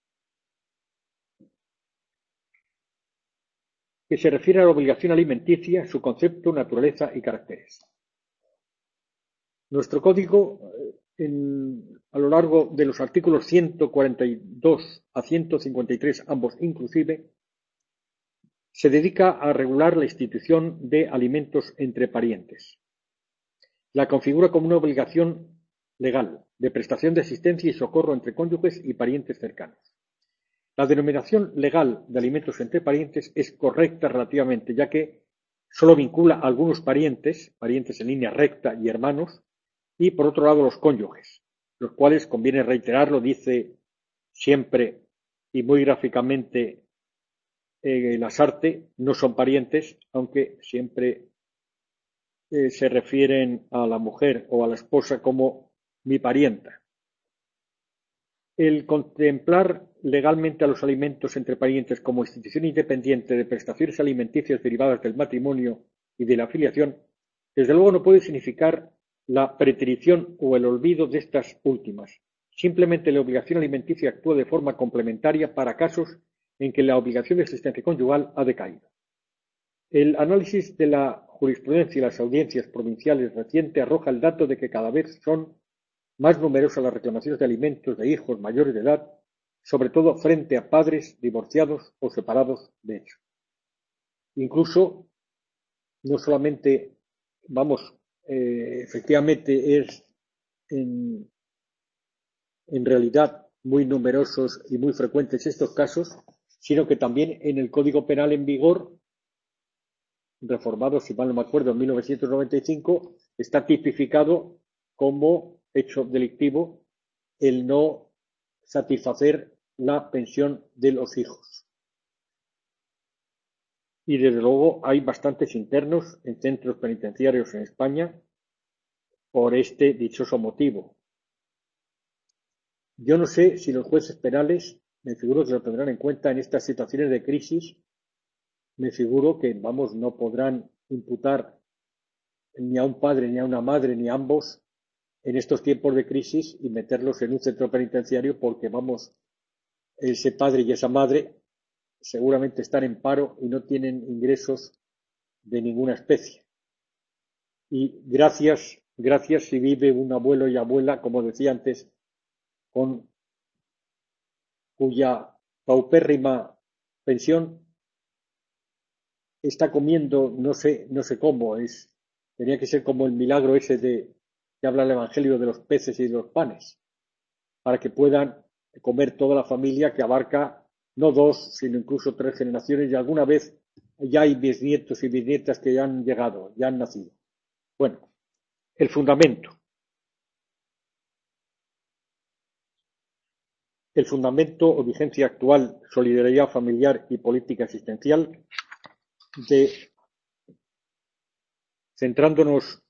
que se refiere a la obligación alimenticia, su concepto, naturaleza y caracteres. Nuestro código, a lo largo de los artículos 142 a 153, ambos inclusive, se dedica a regular la institución de alimentos entre parientes. La configura como una obligación legal de prestación de asistencia y socorro entre cónyuges y parientes cercanos. La denominación legal de alimentos entre parientes es correcta relativamente, ya que solo vincula a algunos parientes en línea recta y hermanos, y por otro lado los cónyuges, los cuales, conviene reiterarlo, dice siempre y muy gráficamente Lasarte, no son parientes, aunque siempre se refieren a la mujer o a la esposa como mi parienta. El contemplar legalmente a los alimentos entre parientes como institución independiente de prestaciones alimenticias derivadas del matrimonio y de la filiación, desde luego no puede significar la preterición o el olvido de estas últimas. Simplemente la obligación alimenticia actúa de forma complementaria para casos en que la obligación de existencia conyugal ha decaído. El análisis de la jurisprudencia y las audiencias provinciales reciente arroja el dato de que cada vez son más numerosas las reclamaciones de alimentos de hijos mayores de edad, sobre todo frente a padres divorciados o separados de hecho. Incluso, no solamente, efectivamente es en realidad muy numerosos y muy frecuentes estos casos, sino que también en el Código Penal en vigor, reformado, si mal no me acuerdo, en 1995, está tipificado como hecho delictivo el no satisfacer la pensión de los hijos. Y desde luego hay bastantes internos en centros penitenciarios en España por este dichoso motivo. Yo no sé si los jueces penales, me figuro que lo tendrán en cuenta en estas situaciones de crisis, me figuro que, no podrán imputar ni a un padre, ni a una madre, ni a ambos en estos tiempos de crisis y meterlos en un centro penitenciario porque, ese padre y esa madre seguramente están en paro y no tienen ingresos de ninguna especie. Y gracias si vive un abuelo y abuela, como decía antes, con cuya paupérrima pensión está comiendo, no sé cómo, tenía que ser como el milagro ese que habla el Evangelio de los peces y de los panes, para que puedan comer toda la familia, que abarca no dos, sino incluso tres generaciones, y alguna vez ya hay bisnietos y bisnietas que ya han llegado, ya han nacido. Bueno, El fundamento. El fundamento o vigencia actual, solidaridad familiar y política asistencial, centrándonos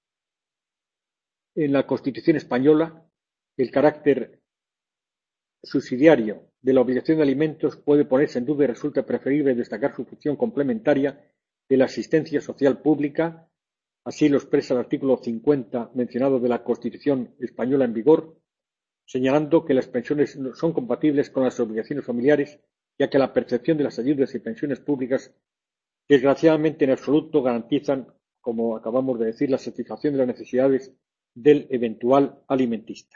en la Constitución española, el carácter subsidiario de la obligación de alimentos puede ponerse en duda y resulta preferible destacar su función complementaria de la asistencia social pública, así lo expresa el artículo 50 mencionado de la Constitución española en vigor, señalando que las pensiones son compatibles con las obligaciones familiares, ya que la percepción de las ayudas y pensiones públicas, desgraciadamente en absoluto, garantizan, como acabamos de decir, la satisfacción de las necesidades del eventual alimentista.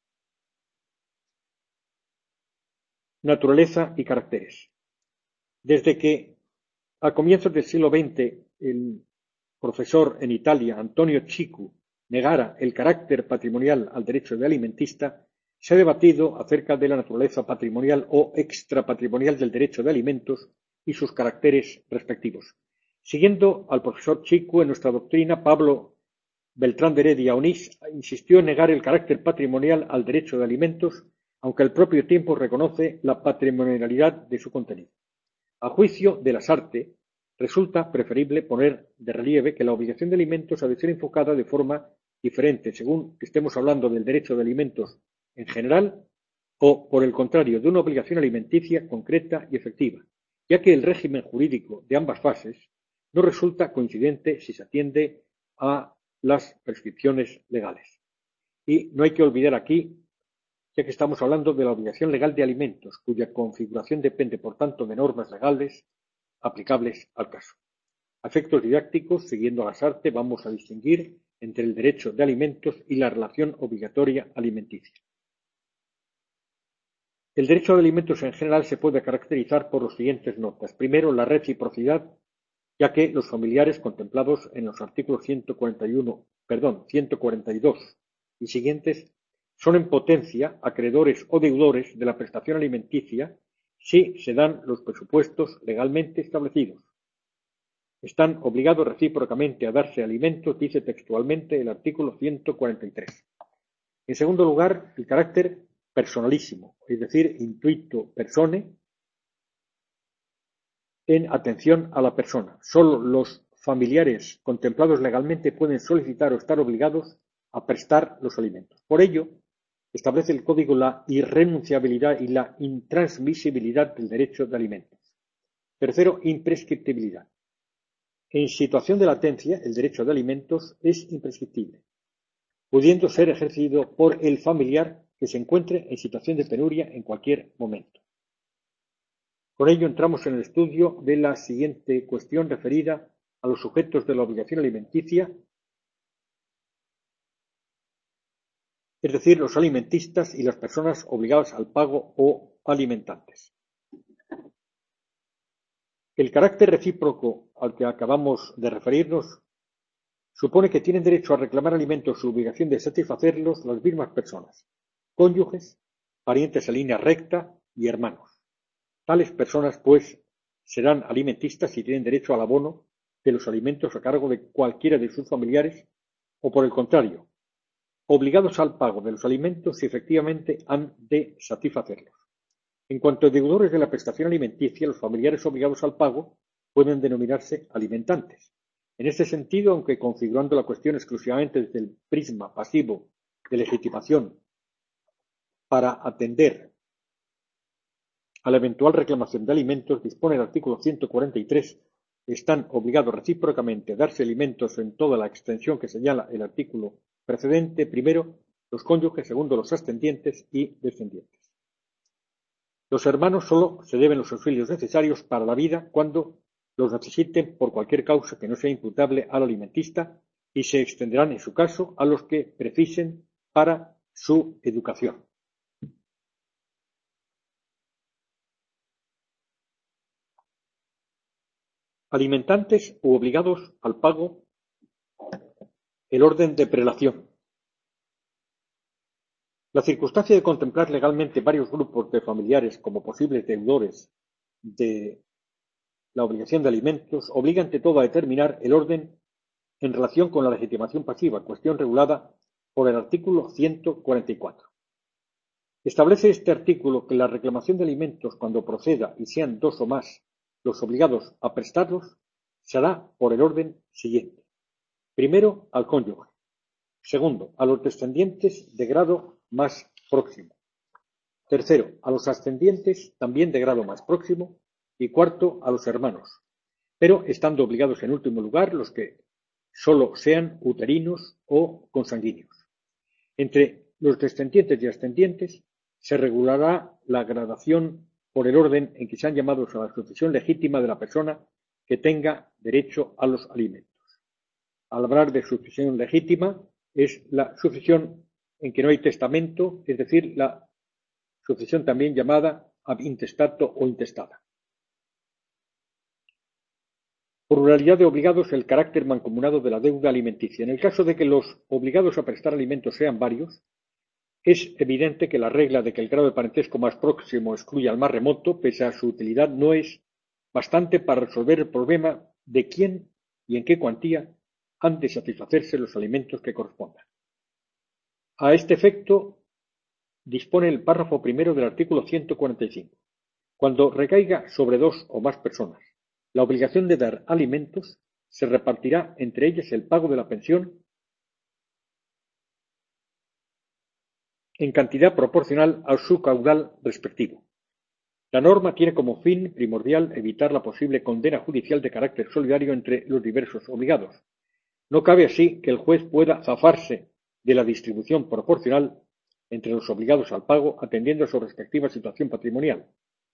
Naturaleza y caracteres. Desde que a comienzos del siglo XX el profesor en Italia Antonio Cicu negara el carácter patrimonial al derecho de alimentista, se ha debatido acerca de la naturaleza patrimonial o extrapatrimonial del derecho de alimentos y sus caracteres respectivos. Siguiendo al profesor Cicu, en nuestra doctrina, Pablo Beltrán de Heredia Onís insistió en negar el carácter patrimonial al derecho de alimentos, aunque al propio tiempo reconoce la patrimonialidad de su contenido. A juicio de Lasarte, resulta preferible poner de relieve que la obligación de alimentos ha de ser enfocada de forma diferente según que estemos hablando del derecho de alimentos en general o, por el contrario, de una obligación alimenticia concreta y efectiva, ya que el régimen jurídico de ambas fases no resulta coincidente si se atiende a las prescripciones legales. Y no hay que olvidar aquí, ya que estamos hablando de la obligación legal de alimentos, cuya configuración depende, por tanto, de normas legales aplicables al caso. A efectos didácticos, siguiendo a Lasarte, vamos a distinguir entre el derecho de alimentos y la relación obligatoria alimenticia. El derecho de alimentos en general se puede caracterizar por las siguientes notas. Primero, la reciprocidad, ya que los familiares contemplados en los artículos 142 y siguientes son en potencia acreedores o deudores de la prestación alimenticia si se dan los presupuestos legalmente establecidos. Están obligados recíprocamente a darse alimentos, dice textualmente el artículo 143. En segundo lugar, el carácter personalísimo, es decir, intuito persone, en atención a la persona. Solo los familiares contemplados legalmente pueden solicitar o estar obligados a prestar los alimentos. Por ello, establece el Código la irrenunciabilidad y la intransmisibilidad del derecho de alimentos. Tercero, imprescriptibilidad. En situación de latencia, el derecho de alimentos es imprescriptible, pudiendo ser ejercido por el familiar que se encuentre en situación de penuria en cualquier momento. Con ello entramos en el estudio de la siguiente cuestión referida a los sujetos de la obligación alimenticia, es decir, los alimentistas y las personas obligadas al pago o alimentantes. El carácter recíproco al que acabamos de referirnos supone que tienen derecho a reclamar alimentos su obligación de satisfacerlos las mismas personas, cónyuges, parientes en línea recta y hermanos. Tales personas, pues, serán alimentistas si tienen derecho al abono de los alimentos a cargo de cualquiera de sus familiares o, por el contrario, obligados al pago de los alimentos si efectivamente han de satisfacerlos. En cuanto a deudores de la prestación alimenticia, los familiares obligados al pago pueden denominarse alimentantes. En este sentido, aunque configurando la cuestión exclusivamente desde el prisma pasivo de legitimación para atender a la eventual reclamación de alimentos, dispone el artículo 143, están obligados recíprocamente a darse alimentos en toda la extensión que señala el artículo precedente, primero los cónyuges, segundo los ascendientes y descendientes. Los hermanos solo se deben los auxilios necesarios para la vida cuando los necesiten por cualquier causa que no sea imputable al alimentista y se extenderán en su caso a los que precisen para su educación. Alimentantes u obligados al pago, el orden de prelación. La circunstancia de contemplar legalmente varios grupos de familiares como posibles deudores de la obligación de alimentos obliga ante todo a determinar el orden en relación con la legitimación pasiva, cuestión regulada por el artículo 144. Establece este artículo que la reclamación de alimentos, cuando proceda y sean dos o más los obligados a prestarlos, se hará por el orden siguiente. Primero, al cónyuge. Segundo, a los descendientes de grado más próximo. Tercero, a los ascendientes también de grado más próximo. Y cuarto, a los hermanos, pero estando obligados en último lugar los que sólo sean uterinos o consanguíneos. Entre los descendientes y ascendientes se regulará la gradación por el orden en que sean llamados a la sucesión legítima de la persona que tenga derecho a los alimentos. Al hablar de sucesión legítima, es la sucesión en que no hay testamento, es decir, la sucesión también llamada ab intestato o intestada. Pluralidad de obligados, el carácter mancomunado de la deuda alimenticia. En el caso de que los obligados a prestar alimentos sean varios, es evidente que la regla de que el grado de parentesco más próximo excluye al más remoto, pese a su utilidad, no es bastante para resolver el problema de quién y en qué cuantía han de satisfacerse los alimentos que correspondan. A este efecto dispone el párrafo primero del artículo 145. Cuando recaiga sobre dos o más personas la obligación de dar alimentos, se repartirá entre ellas el pago de la pensión en cantidad proporcional a su caudal respectivo. La norma tiene como fin primordial evitar la posible condena judicial de carácter solidario entre los diversos obligados. No cabe así que el juez pueda zafarse de la distribución proporcional entre los obligados al pago, atendiendo a su respectiva situación patrimonial.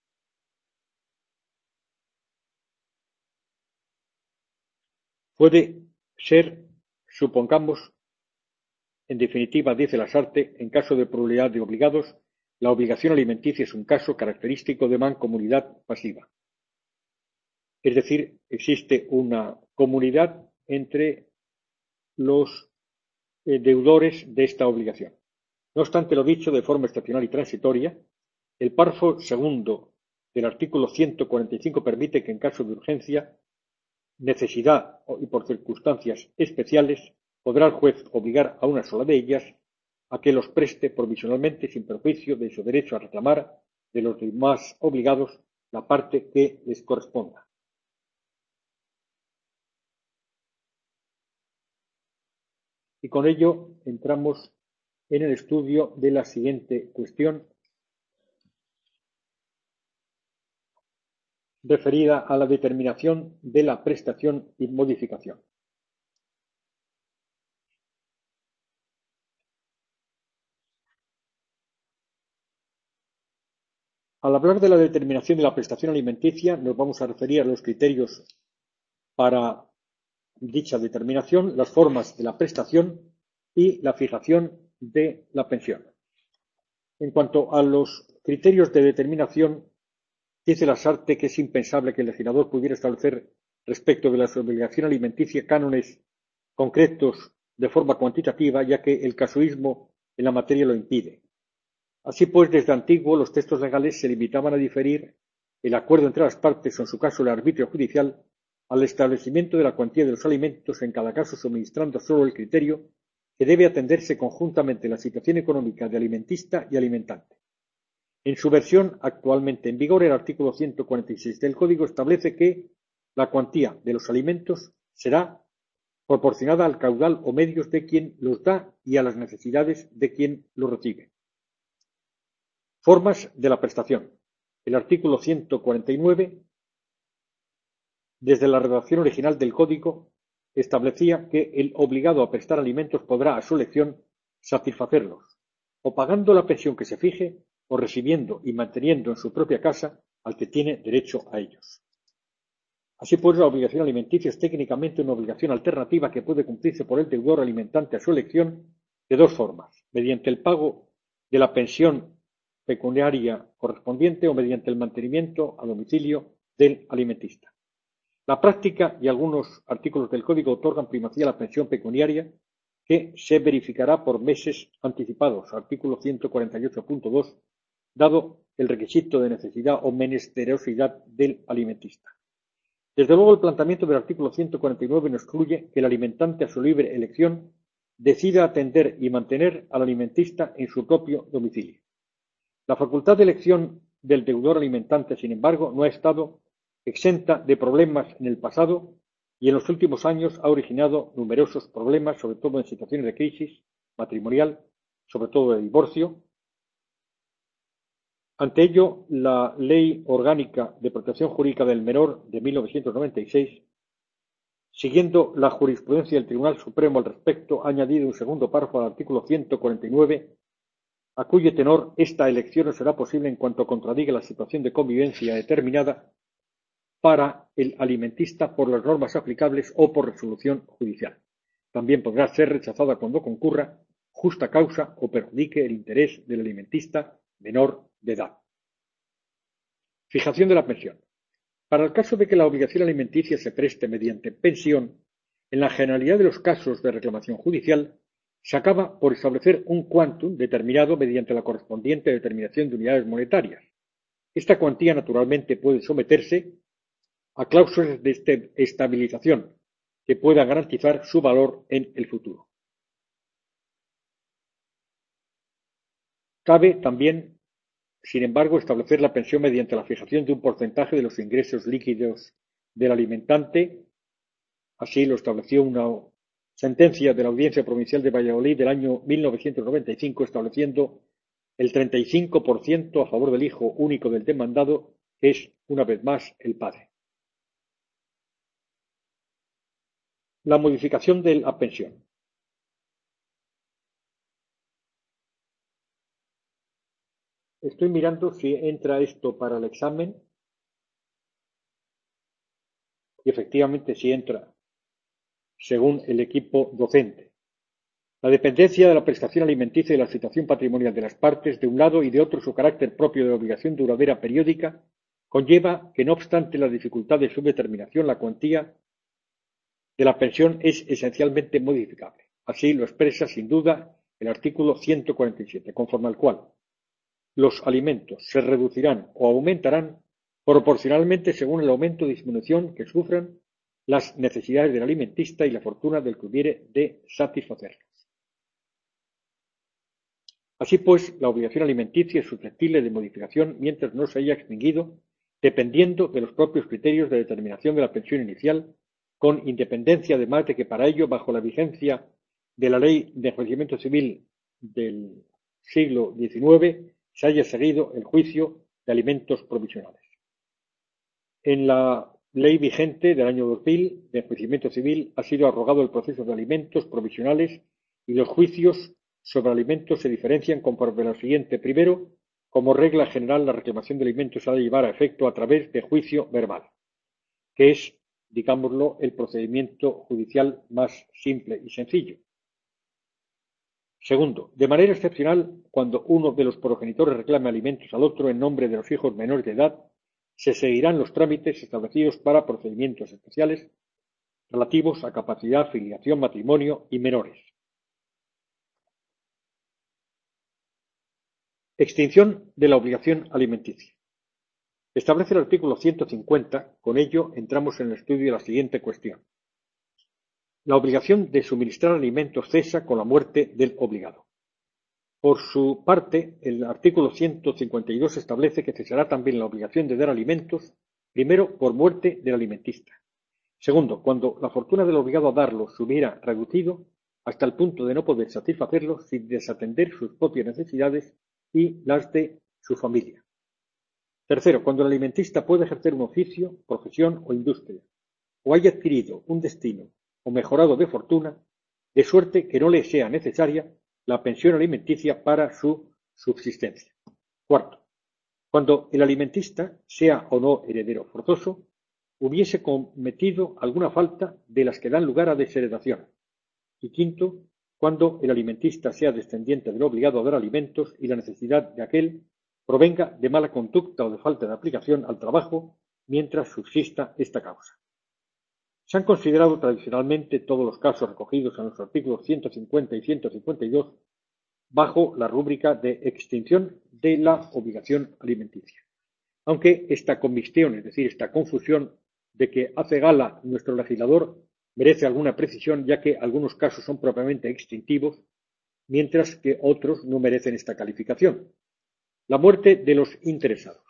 Puede ser, supongamos, en definitiva, dice Lasarte, en caso de pluralidad de obligados, la obligación alimenticia es un caso característico de mancomunidad pasiva. Es decir, existe una comunidad entre los deudores de esta obligación. No obstante lo dicho, de forma excepcional y transitoria, el párrafo segundo del artículo 145 permite que en caso de urgencia, necesidad y por circunstancias especiales, podrá el juez obligar a una sola de ellas a que los preste provisionalmente sin perjuicio de su derecho a reclamar de los demás obligados la parte que les corresponda. Y con ello entramos en el estudio de la siguiente cuestión, referida a la determinación de la prestación y modificación. Al hablar de la determinación de la prestación alimenticia, nos vamos a referir a los criterios para dicha determinación, las formas de la prestación y la fijación de la pensión. En cuanto a los criterios de determinación, dice Lasarte que es impensable que el legislador pudiera establecer respecto de la obligación alimenticia cánones concretos de forma cuantitativa, ya que el casuísmo en la materia lo impide. Así pues, desde antiguo los textos legales se limitaban a diferir el acuerdo entre las partes, o en su caso el arbitrio judicial, al establecimiento de la cuantía de los alimentos, en cada caso suministrando sólo el criterio que debe atenderse conjuntamente la situación económica de alimentista y alimentante. En su versión actualmente en vigor, el artículo 146 del Código establece que la cuantía de los alimentos será proporcionada al caudal o medios de quien los da y a las necesidades de quien los recibe. Formas de la prestación. El artículo 149, desde la redacción original del Código, establecía que el obligado a prestar alimentos podrá, a su elección, satisfacerlos, o pagando la pensión que se fije, o recibiendo y manteniendo en su propia casa al que tiene derecho a ellos. Así pues, la obligación alimenticia es técnicamente una obligación alternativa que puede cumplirse por el deudor alimentante a su elección de dos formas: mediante el pago de la pensión pecuniaria correspondiente o mediante el mantenimiento a domicilio del alimentista. La práctica y algunos artículos del Código otorgan primacía a la pensión pecuniaria, que se verificará por meses anticipados, artículo 148.2, dado el requisito de necesidad o menesterosidad del alimentista. Desde luego, el planteamiento del artículo 149 no excluye que el alimentante, a su libre elección, decida atender y mantener al alimentista en su propio domicilio. La facultad de elección del deudor alimentante, sin embargo, no ha estado exenta de problemas en el pasado y en los últimos años ha originado numerosos problemas, sobre todo en situaciones de crisis matrimonial, sobre todo de divorcio. Ante ello, la Ley Orgánica de Protección Jurídica del Menor de 1996, siguiendo la jurisprudencia del Tribunal Supremo al respecto, ha añadido un segundo párrafo al artículo 149, a cuyo tenor esta elección no será posible en cuanto contradiga la situación de convivencia determinada para el alimentista por las normas aplicables o por resolución judicial. También podrá ser rechazada cuando concurra justa causa o perjudique el interés del alimentista menor de edad. Fijación de la pensión. Para el caso de que la obligación alimenticia se preste mediante pensión, en la generalidad de los casos de reclamación judicial, se acaba por establecer un quantum determinado mediante la correspondiente determinación de unidades monetarias. Esta cuantía naturalmente puede someterse a cláusulas de estabilización que puedan garantizar su valor en el futuro. Cabe también, sin embargo, establecer la pensión mediante la fijación de un porcentaje de los ingresos líquidos del alimentante. Así lo estableció una sentencia de la Audiencia Provincial de Valladolid del año 1995, estableciendo el 35% a favor del hijo único del demandado, que es, una vez más, el padre. La modificación de la pensión. Estoy mirando si entra esto para el examen y efectivamente sí entra, según el equipo docente. La dependencia de la prestación alimenticia y la situación patrimonial de las partes, de un lado y de otro su carácter propio de obligación duradera periódica, conlleva que, no obstante la dificultad de su determinación, la cuantía de la pensión es esencialmente modificable. Así lo expresa sin duda el artículo 147, conforme al cual los alimentos se reducirán o aumentarán proporcionalmente según el aumento o disminución que sufran las necesidades del alimentista y la fortuna del que hubiere de satisfacerlos. Así pues, la obligación alimenticia es susceptible de modificación mientras no se haya extinguido, dependiendo de los propios criterios de determinación de la pensión inicial, con independencia además de que para ello, bajo la vigencia de la Ley de Enjuiciamiento Civil del siglo XIX, se haya seguido el juicio de alimentos provisionales. En la ley vigente del año 2000 de enjuiciamiento civil ha sido abrogado el proceso de alimentos provisionales y los juicios sobre alimentos se diferencian conforme a lo siguiente. Primero, como regla general, la reclamación de alimentos se ha de llevar a efecto a través de juicio verbal, que es, digámoslo, el procedimiento judicial más simple y sencillo. Segundo, de manera excepcional, cuando uno de los progenitores reclame alimentos al otro en nombre de los hijos menores de edad, se seguirán los trámites establecidos para procedimientos especiales relativos a capacidad, filiación, matrimonio y menores. Extinción de la obligación alimenticia. Establece el artículo 150, con ello entramos en el estudio de la siguiente cuestión. La obligación de suministrar alimentos cesa con la muerte del obligado. Por su parte, el artículo 152 establece que cesará también la obligación de dar alimentos, primero, por muerte del alimentista. Segundo, cuando la fortuna del obligado a darlos se hubiera reducido hasta el punto de no poder satisfacerlos sin desatender sus propias necesidades y las de su familia. Tercero, cuando el alimentista pueda ejercer un oficio, profesión o industria, o haya adquirido un destino o mejorado de fortuna, de suerte que no le sea necesaria la pensión alimenticia para su subsistencia. Cuarto, cuando el alimentista, sea o no heredero forzoso, hubiese cometido alguna falta de las que dan lugar a desheredación. Y quinto, cuando el alimentista sea descendiente del obligado a dar alimentos y la necesidad de aquel provenga de mala conducta o de falta de aplicación al trabajo mientras subsista esta causa. Se han considerado tradicionalmente todos los casos recogidos en los artículos 150 y 152 bajo la rúbrica de extinción de la obligación alimenticia. Aunque esta convicción, es decir, esta confusión de que hace gala nuestro legislador merece alguna precisión, ya que algunos casos son propiamente extintivos, mientras que otros no merecen esta calificación. La muerte de los interesados.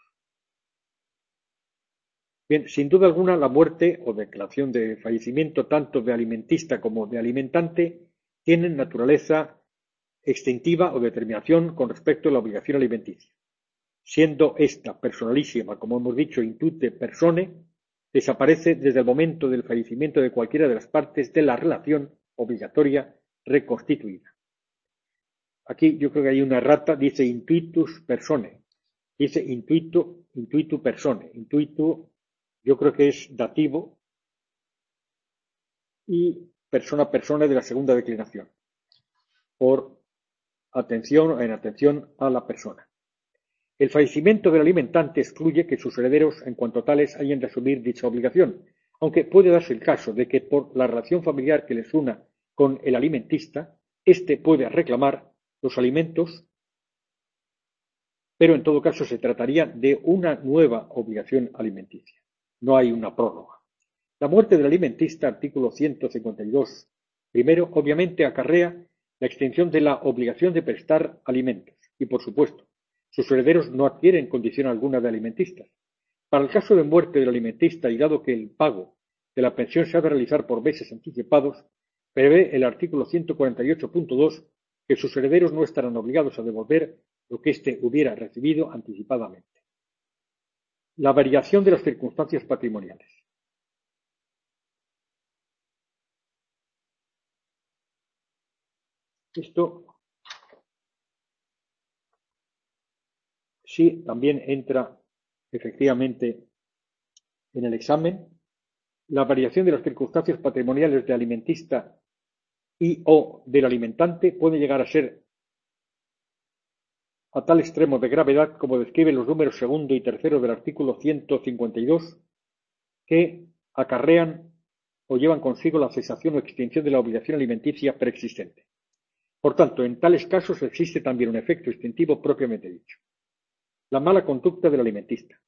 Bien, sin duda alguna, la muerte o declaración de fallecimiento tanto de alimentista como de alimentante tienen naturaleza extintiva o determinación con respecto a la obligación alimenticia. Siendo esta personalísima, como hemos dicho, intute persone, desaparece desde el momento del fallecimiento de cualquiera de las partes de la relación obligatoria reconstituida. Aquí yo creo que hay una errata, dice intuitus persone, dice intuitu persone, intuitu yo creo que es dativo y persona de la segunda declinación, por atención o en atención a la persona. El fallecimiento del alimentante excluye que sus herederos, en cuanto tales, hayan de asumir dicha obligación, aunque puede darse el caso de que por la relación familiar que les una con el alimentista, éste puede reclamar los alimentos, pero en todo caso se trataría de una nueva obligación alimenticia. No hay una prórroga. La muerte del alimentista, artículo 152, primero, obviamente acarrea la extinción de la obligación de prestar alimentos y, por supuesto, sus herederos no adquieren condición alguna de alimentistas. Para el caso de muerte del alimentista y dado que el pago de la pensión se ha de realizar por meses anticipados, prevé el artículo 148.2 que sus herederos no estarán obligados a devolver lo que éste hubiera recibido anticipadamente. La variación de las circunstancias patrimoniales. Esto sí también entra efectivamente en el examen. La variación de las circunstancias patrimoniales del alimentista y o del alimentante puede llegar a ser a tal extremo de gravedad como describen los números segundo y tercero del artículo 152, que acarrean o llevan consigo la cesación o extinción de la obligación alimenticia preexistente. Por tanto, en tales casos existe también un efecto extintivo propiamente dicho. La mala conducta del alimentista.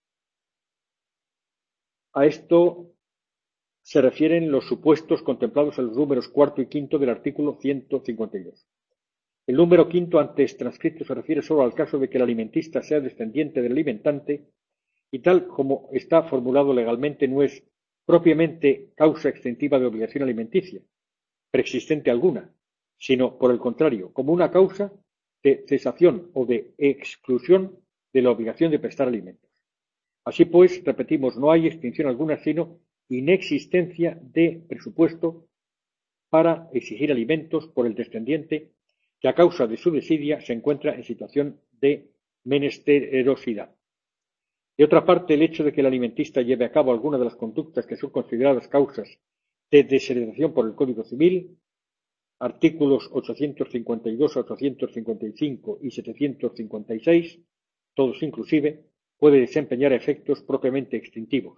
A esto se refieren los supuestos contemplados en los números cuarto y quinto del artículo 152. El número quinto antes transcrito se refiere solo al caso de que el alimentista sea descendiente del alimentante y tal como está formulado legalmente no es propiamente causa extintiva de obligación alimenticia, preexistente alguna, sino, por el contrario, como una causa de cesación o de exclusión de la obligación de prestar alimentos. Así pues, repetimos, no hay extinción alguna, sino inexistencia de presupuesto para exigir alimentos por el descendiente que a causa de su desidia se encuentra en situación de menesterosidad. De otra parte, el hecho de que el alimentista lleve a cabo alguna de las conductas que son consideradas causas de desheredación por el Código Civil, artículos 852, 855 y 756, todos inclusive, puede desempeñar efectos propiamente extintivos,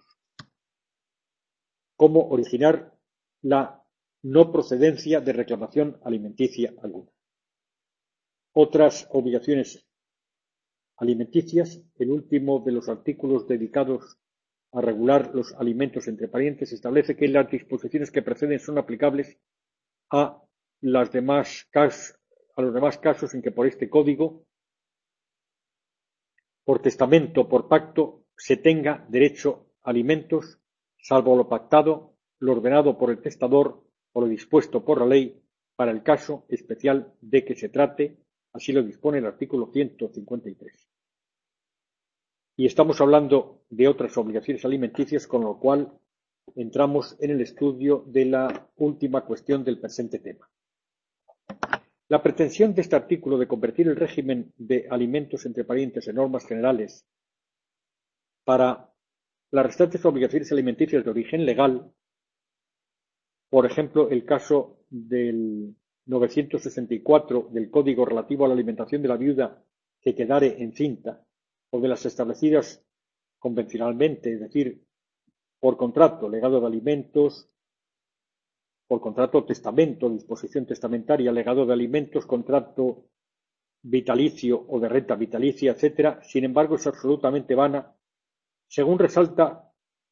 como originar la no procedencia de reclamación alimenticia alguna. Otras obligaciones alimenticias, el último de los artículos dedicados a regular los alimentos entre parientes, establece que las disposiciones que preceden son aplicables a los demás casos en que por este código, por testamento o por pacto, se tenga derecho a alimentos, salvo lo pactado, lo ordenado por el testador o lo dispuesto por la ley para el caso especial de que se trate, así lo dispone el artículo 153. Y estamos hablando de otras obligaciones alimenticias, con lo cual entramos en el estudio de la última cuestión del presente tema. La pretensión de este artículo de convertir el régimen de alimentos entre parientes en normas generales para las restantes obligaciones alimenticias de origen legal, por ejemplo, el caso del 964 del Código relativo a la alimentación de la viuda que quedare encinta, o de las establecidas convencionalmente, es decir, por contrato, legado de alimentos, por contrato testamento, disposición testamentaria, legado de alimentos, contrato vitalicio o de renta vitalicia, etcétera, sin embargo es absolutamente vana, según resalta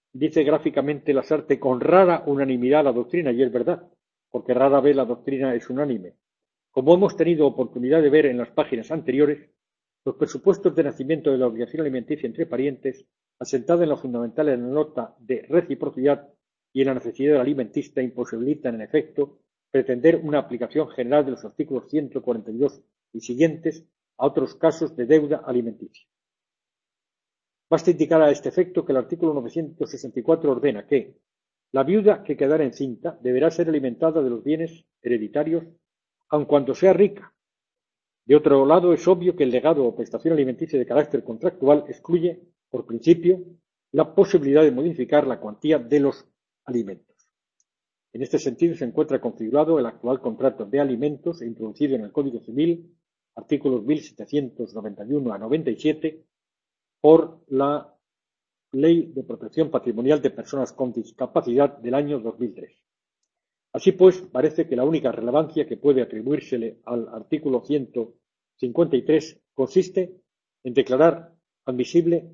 dice gráficamente Lasarte con rara unanimidad la doctrina, y es verdad, porque rara vez la doctrina es unánime. Como hemos tenido oportunidad de ver en las páginas anteriores, los presupuestos de nacimiento de la obligación alimenticia entre parientes, asentada en lo fundamental en la nota de reciprocidad y en la necesidad alimentista, imposibilitan, en efecto, pretender una aplicación general de los artículos 142 y siguientes a otros casos de deuda alimenticia. Basta indicar a este efecto que el artículo 964 ordena que la viuda que quedara encinta deberá ser alimentada de los bienes hereditarios aun cuando sea rica. De otro lado, es obvio que el legado o prestación alimenticia de carácter contractual excluye, por principio, la posibilidad de modificar la cuantía de los alimentos. En este sentido se encuentra configurado el actual contrato de alimentos introducido en el Código Civil, artículos 1791 a 97, por la Ley de Protección Patrimonial de Personas con Discapacidad del año 2003. Así pues, parece que la única relevancia que puede atribuírsele al artículo 153 consiste en declarar admisible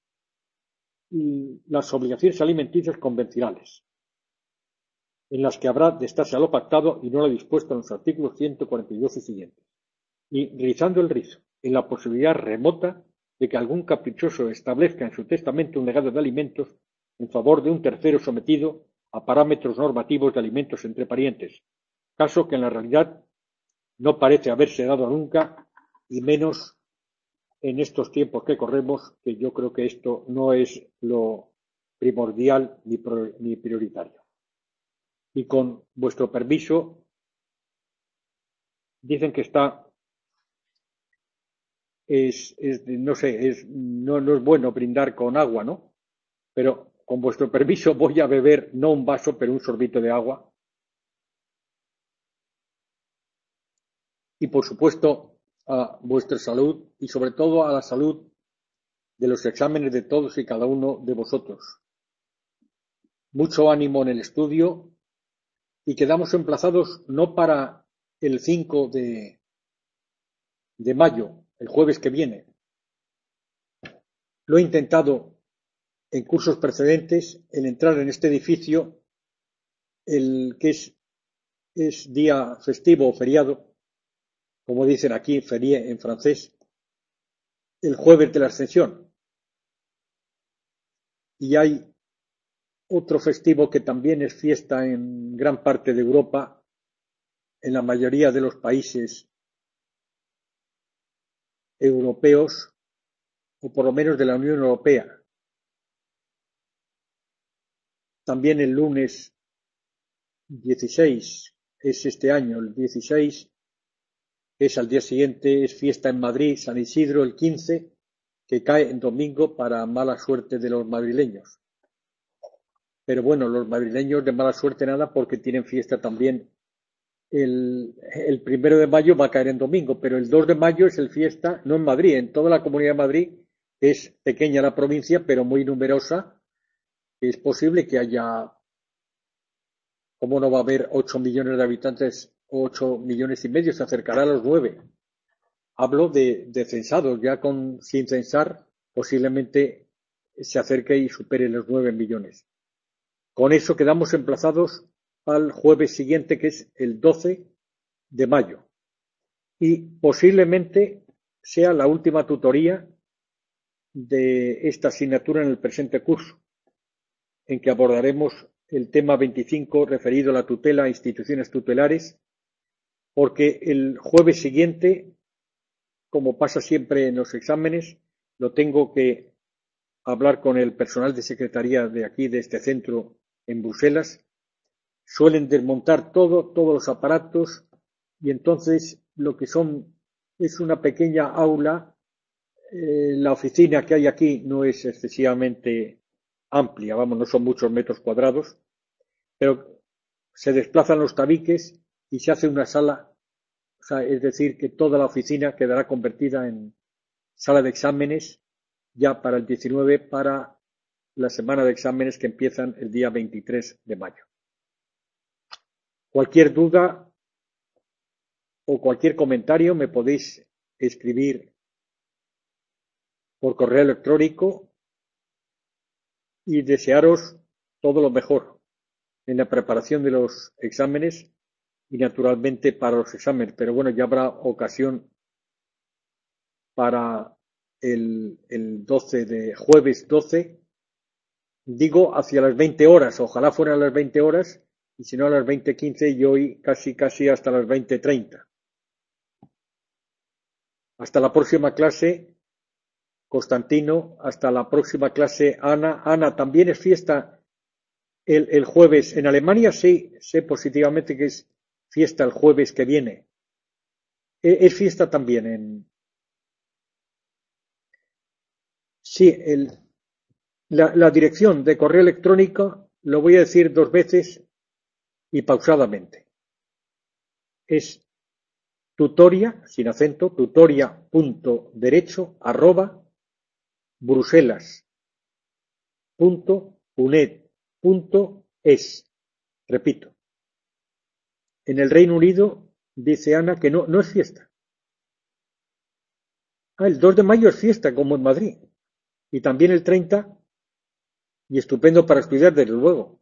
las obligaciones alimenticias convencionales, en las que habrá de estarse a lo pactado y no lo dispuesto en los artículos 142 y siguientes, y rizando el rizo en la posibilidad remota de que algún caprichoso establezca en su testamento un legado de alimentos en favor de un tercero sometido a parámetros normativos de alimentos entre parientes, caso que en la realidad no parece haberse dado nunca, y menos en estos tiempos que corremos, que yo creo que esto no es lo primordial ni prioritario. Y con vuestro permiso, dicen que no es bueno brindar con agua, ¿no? Pero con vuestro permiso voy a beber no un vaso, pero un sorbito de agua. Y por supuesto a vuestra salud y sobre todo a la salud de los exámenes de todos y cada uno de vosotros. Mucho ánimo en el estudio y quedamos emplazados no para el 5 de mayo, el jueves que viene. Lo he intentado en cursos precedentes, el entrar en este edificio, el que es día festivo o feriado, como dicen aquí, férié en francés, el jueves de la Ascensión. Y hay otro festivo que también es fiesta en gran parte de Europa, en la mayoría de los países europeos, o por lo menos de la Unión Europea. También el lunes 16 es este año, el 16 es al día siguiente, es fiesta en Madrid, San Isidro el 15, que cae en domingo para mala suerte de los madrileños. Pero bueno, los madrileños de mala suerte nada porque tienen fiesta también. El 1 de mayo va a caer en domingo, pero el 2 de mayo es el fiesta, no en Madrid, en toda la Comunidad de Madrid, es pequeña la provincia, pero muy numerosa. Es posible que haya, ¿cómo no va a haber 8 millones de habitantes, 8 millones y medio? Se acercará a los 9. Hablo de censados, ya sin censar, posiblemente se acerque y supere los 9 millones. Con eso quedamos emplazados al jueves siguiente, que es el 12 de mayo. Y posiblemente sea la última tutoría de esta asignatura en el presente curso, en que abordaremos el tema 25 referido a la tutela a instituciones tutelares, porque el jueves siguiente, como pasa siempre en los exámenes, lo tengo que hablar con el personal de secretaría de aquí, de este centro en Bruselas. Suelen desmontar todos los aparatos y entonces lo que es una pequeña aula. La oficina que hay aquí no es excesivamente amplia, vamos, no son muchos metros cuadrados, pero se desplazan los tabiques y se hace una sala, o sea, es decir, que toda la oficina quedará convertida en sala de exámenes ya para el 19, para la semana de exámenes que empiezan el día 23 de mayo. Cualquier duda o cualquier comentario me podéis escribir por correo electrónico y desearos todo lo mejor en la preparación de los exámenes y naturalmente para los exámenes. Pero bueno, ya habrá ocasión para el 12 de jueves 12, digo hacia las 20 horas, ojalá fueran las 20 horas y si no a las 20:15 y hoy casi hasta las 20:30. Hasta la próxima clase, Constantino, hasta la próxima clase, Ana. Ana, ¿también es fiesta el jueves? En Alemania sí, sé positivamente que es fiesta el jueves que viene. Es fiesta también en... Sí, la dirección de correo electrónico lo voy a decir 2 veces y pausadamente. Es tutoria, sin acento, tutoria.derecho@bruselas.uned.es. Repito. En el Reino Unido dice Ana que no es fiesta. El 2 de mayo es fiesta, como en Madrid. Y también el 30, y estupendo para estudiar, desde luego.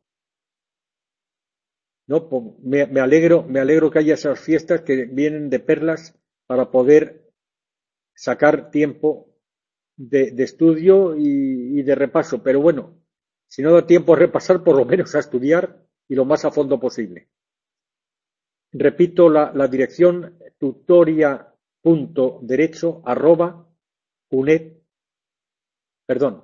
No, pues me alegro que haya esas fiestas que vienen de perlas para poder sacar tiempo de estudio y de repaso. Pero bueno, si no da tiempo a repasar, por lo menos a estudiar y lo más a fondo posible. Repito la dirección tutoria.derecho@uned. Perdón,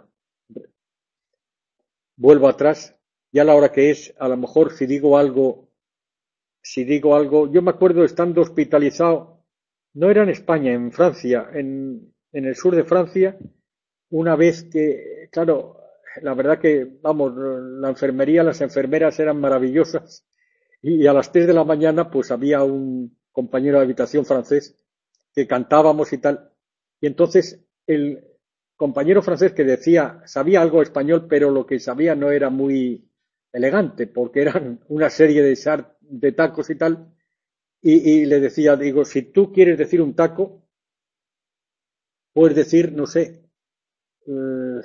vuelvo atrás. Ya la hora que es, a lo mejor si digo algo, yo me acuerdo estando hospitalizado, no era en España, en Francia, en el sur de Francia, una vez que, claro, la verdad que, vamos, la enfermería, las enfermeras eran maravillosas y a las 3 de la mañana pues había un compañero de habitación francés que cantábamos y tal. Y entonces el compañero francés que decía, sabía algo español, pero lo que sabía no era muy elegante, porque eran una serie de tacos y tal, y le decía, digo, si tú quieres decir un taco, puedes decir, no sé, eh,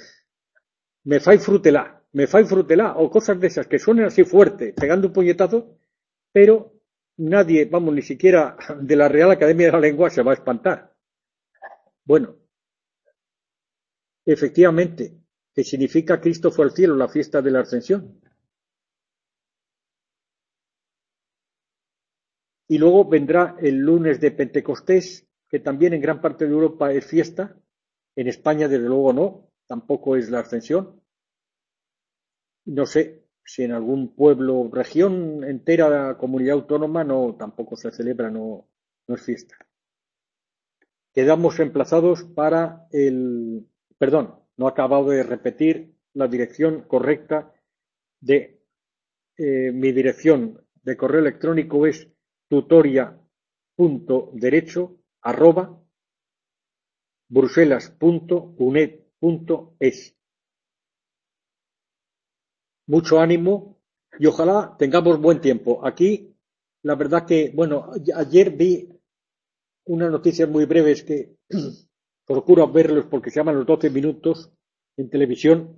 me fai frutelá, o cosas de esas que suenan así fuerte, pegando un puñetazo, pero nadie, vamos, ni siquiera de la Real Academia de la Lengua se va a espantar. Bueno, efectivamente, que significa Cristo fue al cielo, la fiesta de la Ascensión. Y luego vendrá el lunes de Pentecostés, que también en gran parte de Europa es fiesta. En España, desde luego, no, tampoco es la Ascensión. No sé si en algún pueblo, región entera, comunidad autónoma, no, tampoco se celebra, no es fiesta. Quedamos emplazados para perdón, no he acabado de repetir la dirección correcta de mi dirección de correo electrónico es tutoria.derecho@bruselas.uned.es. Mucho ánimo y ojalá tengamos buen tiempo. Aquí, la verdad que, bueno, ayer vi unas noticias muy breves que procuro verlos porque se llaman los 12 minutos en televisión.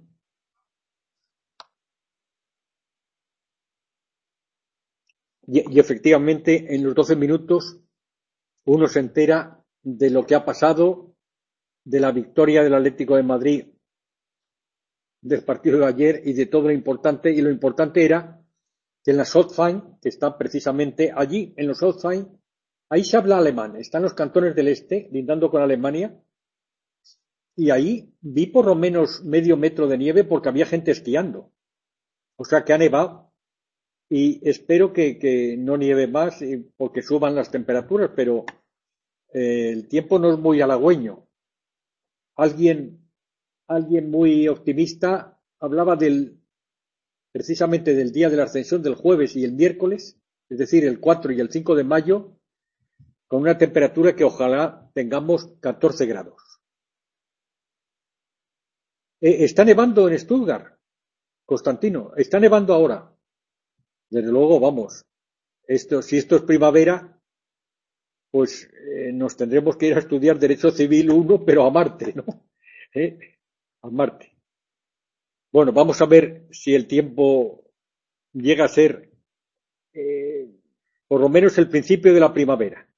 Y efectivamente, en los 12 minutos uno se entera de lo que ha pasado, de la victoria del Atlético de Madrid del partido de ayer y de todo lo importante. Y lo importante era que en la Southfine, que está precisamente allí, en los Southfine, ahí se habla alemán. Están los cantones del este, lindando con Alemania. Y ahí vi por lo menos medio metro de nieve porque había gente esquiando. O sea que ha nevado. Y espero que no nieve más porque suban las temperaturas, pero el tiempo no es muy halagüeño. Alguien, alguien muy optimista hablaba precisamente del día de la ascensión del jueves y el miércoles, es decir, el 4 y el 5 de mayo, con una temperatura que ojalá tengamos 14 grados. Está nevando en Stuttgart, Constantino, está nevando ahora. Desde luego, vamos, si esto es primavera, pues nos tendremos que ir a estudiar Derecho Civil 1, pero a Marte, ¿no? A Marte. Bueno, vamos a ver si el tiempo llega a ser eh, por lo menos el principio de la primavera.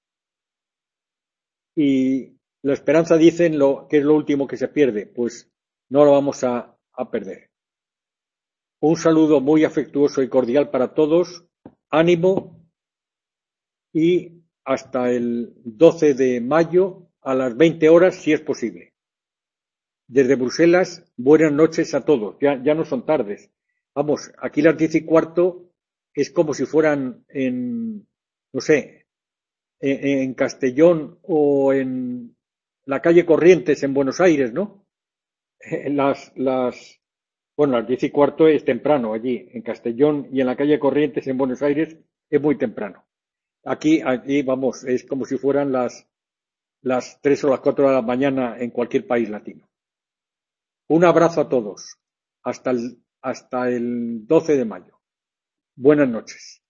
Y la esperanza dicen que es lo último que se pierde, pues no lo vamos a perder. Un saludo muy afectuoso y cordial para todos, ánimo y hasta el 12 de mayo a las 20 horas si es posible. Desde Bruselas, buenas noches a todos. Ya no son tardes. Vamos, aquí las 10:15 es como si fueran no sé, en Castellón o en la calle Corrientes en Buenos Aires, ¿no? Bueno, las 10:15 es temprano allí, en Castellón y en la calle Corrientes en Buenos Aires es muy temprano. Aquí, vamos, es como si fueran las 3 o las 4 de la mañana en cualquier país latino. Un abrazo a todos. Hasta el 12 de mayo. Buenas noches.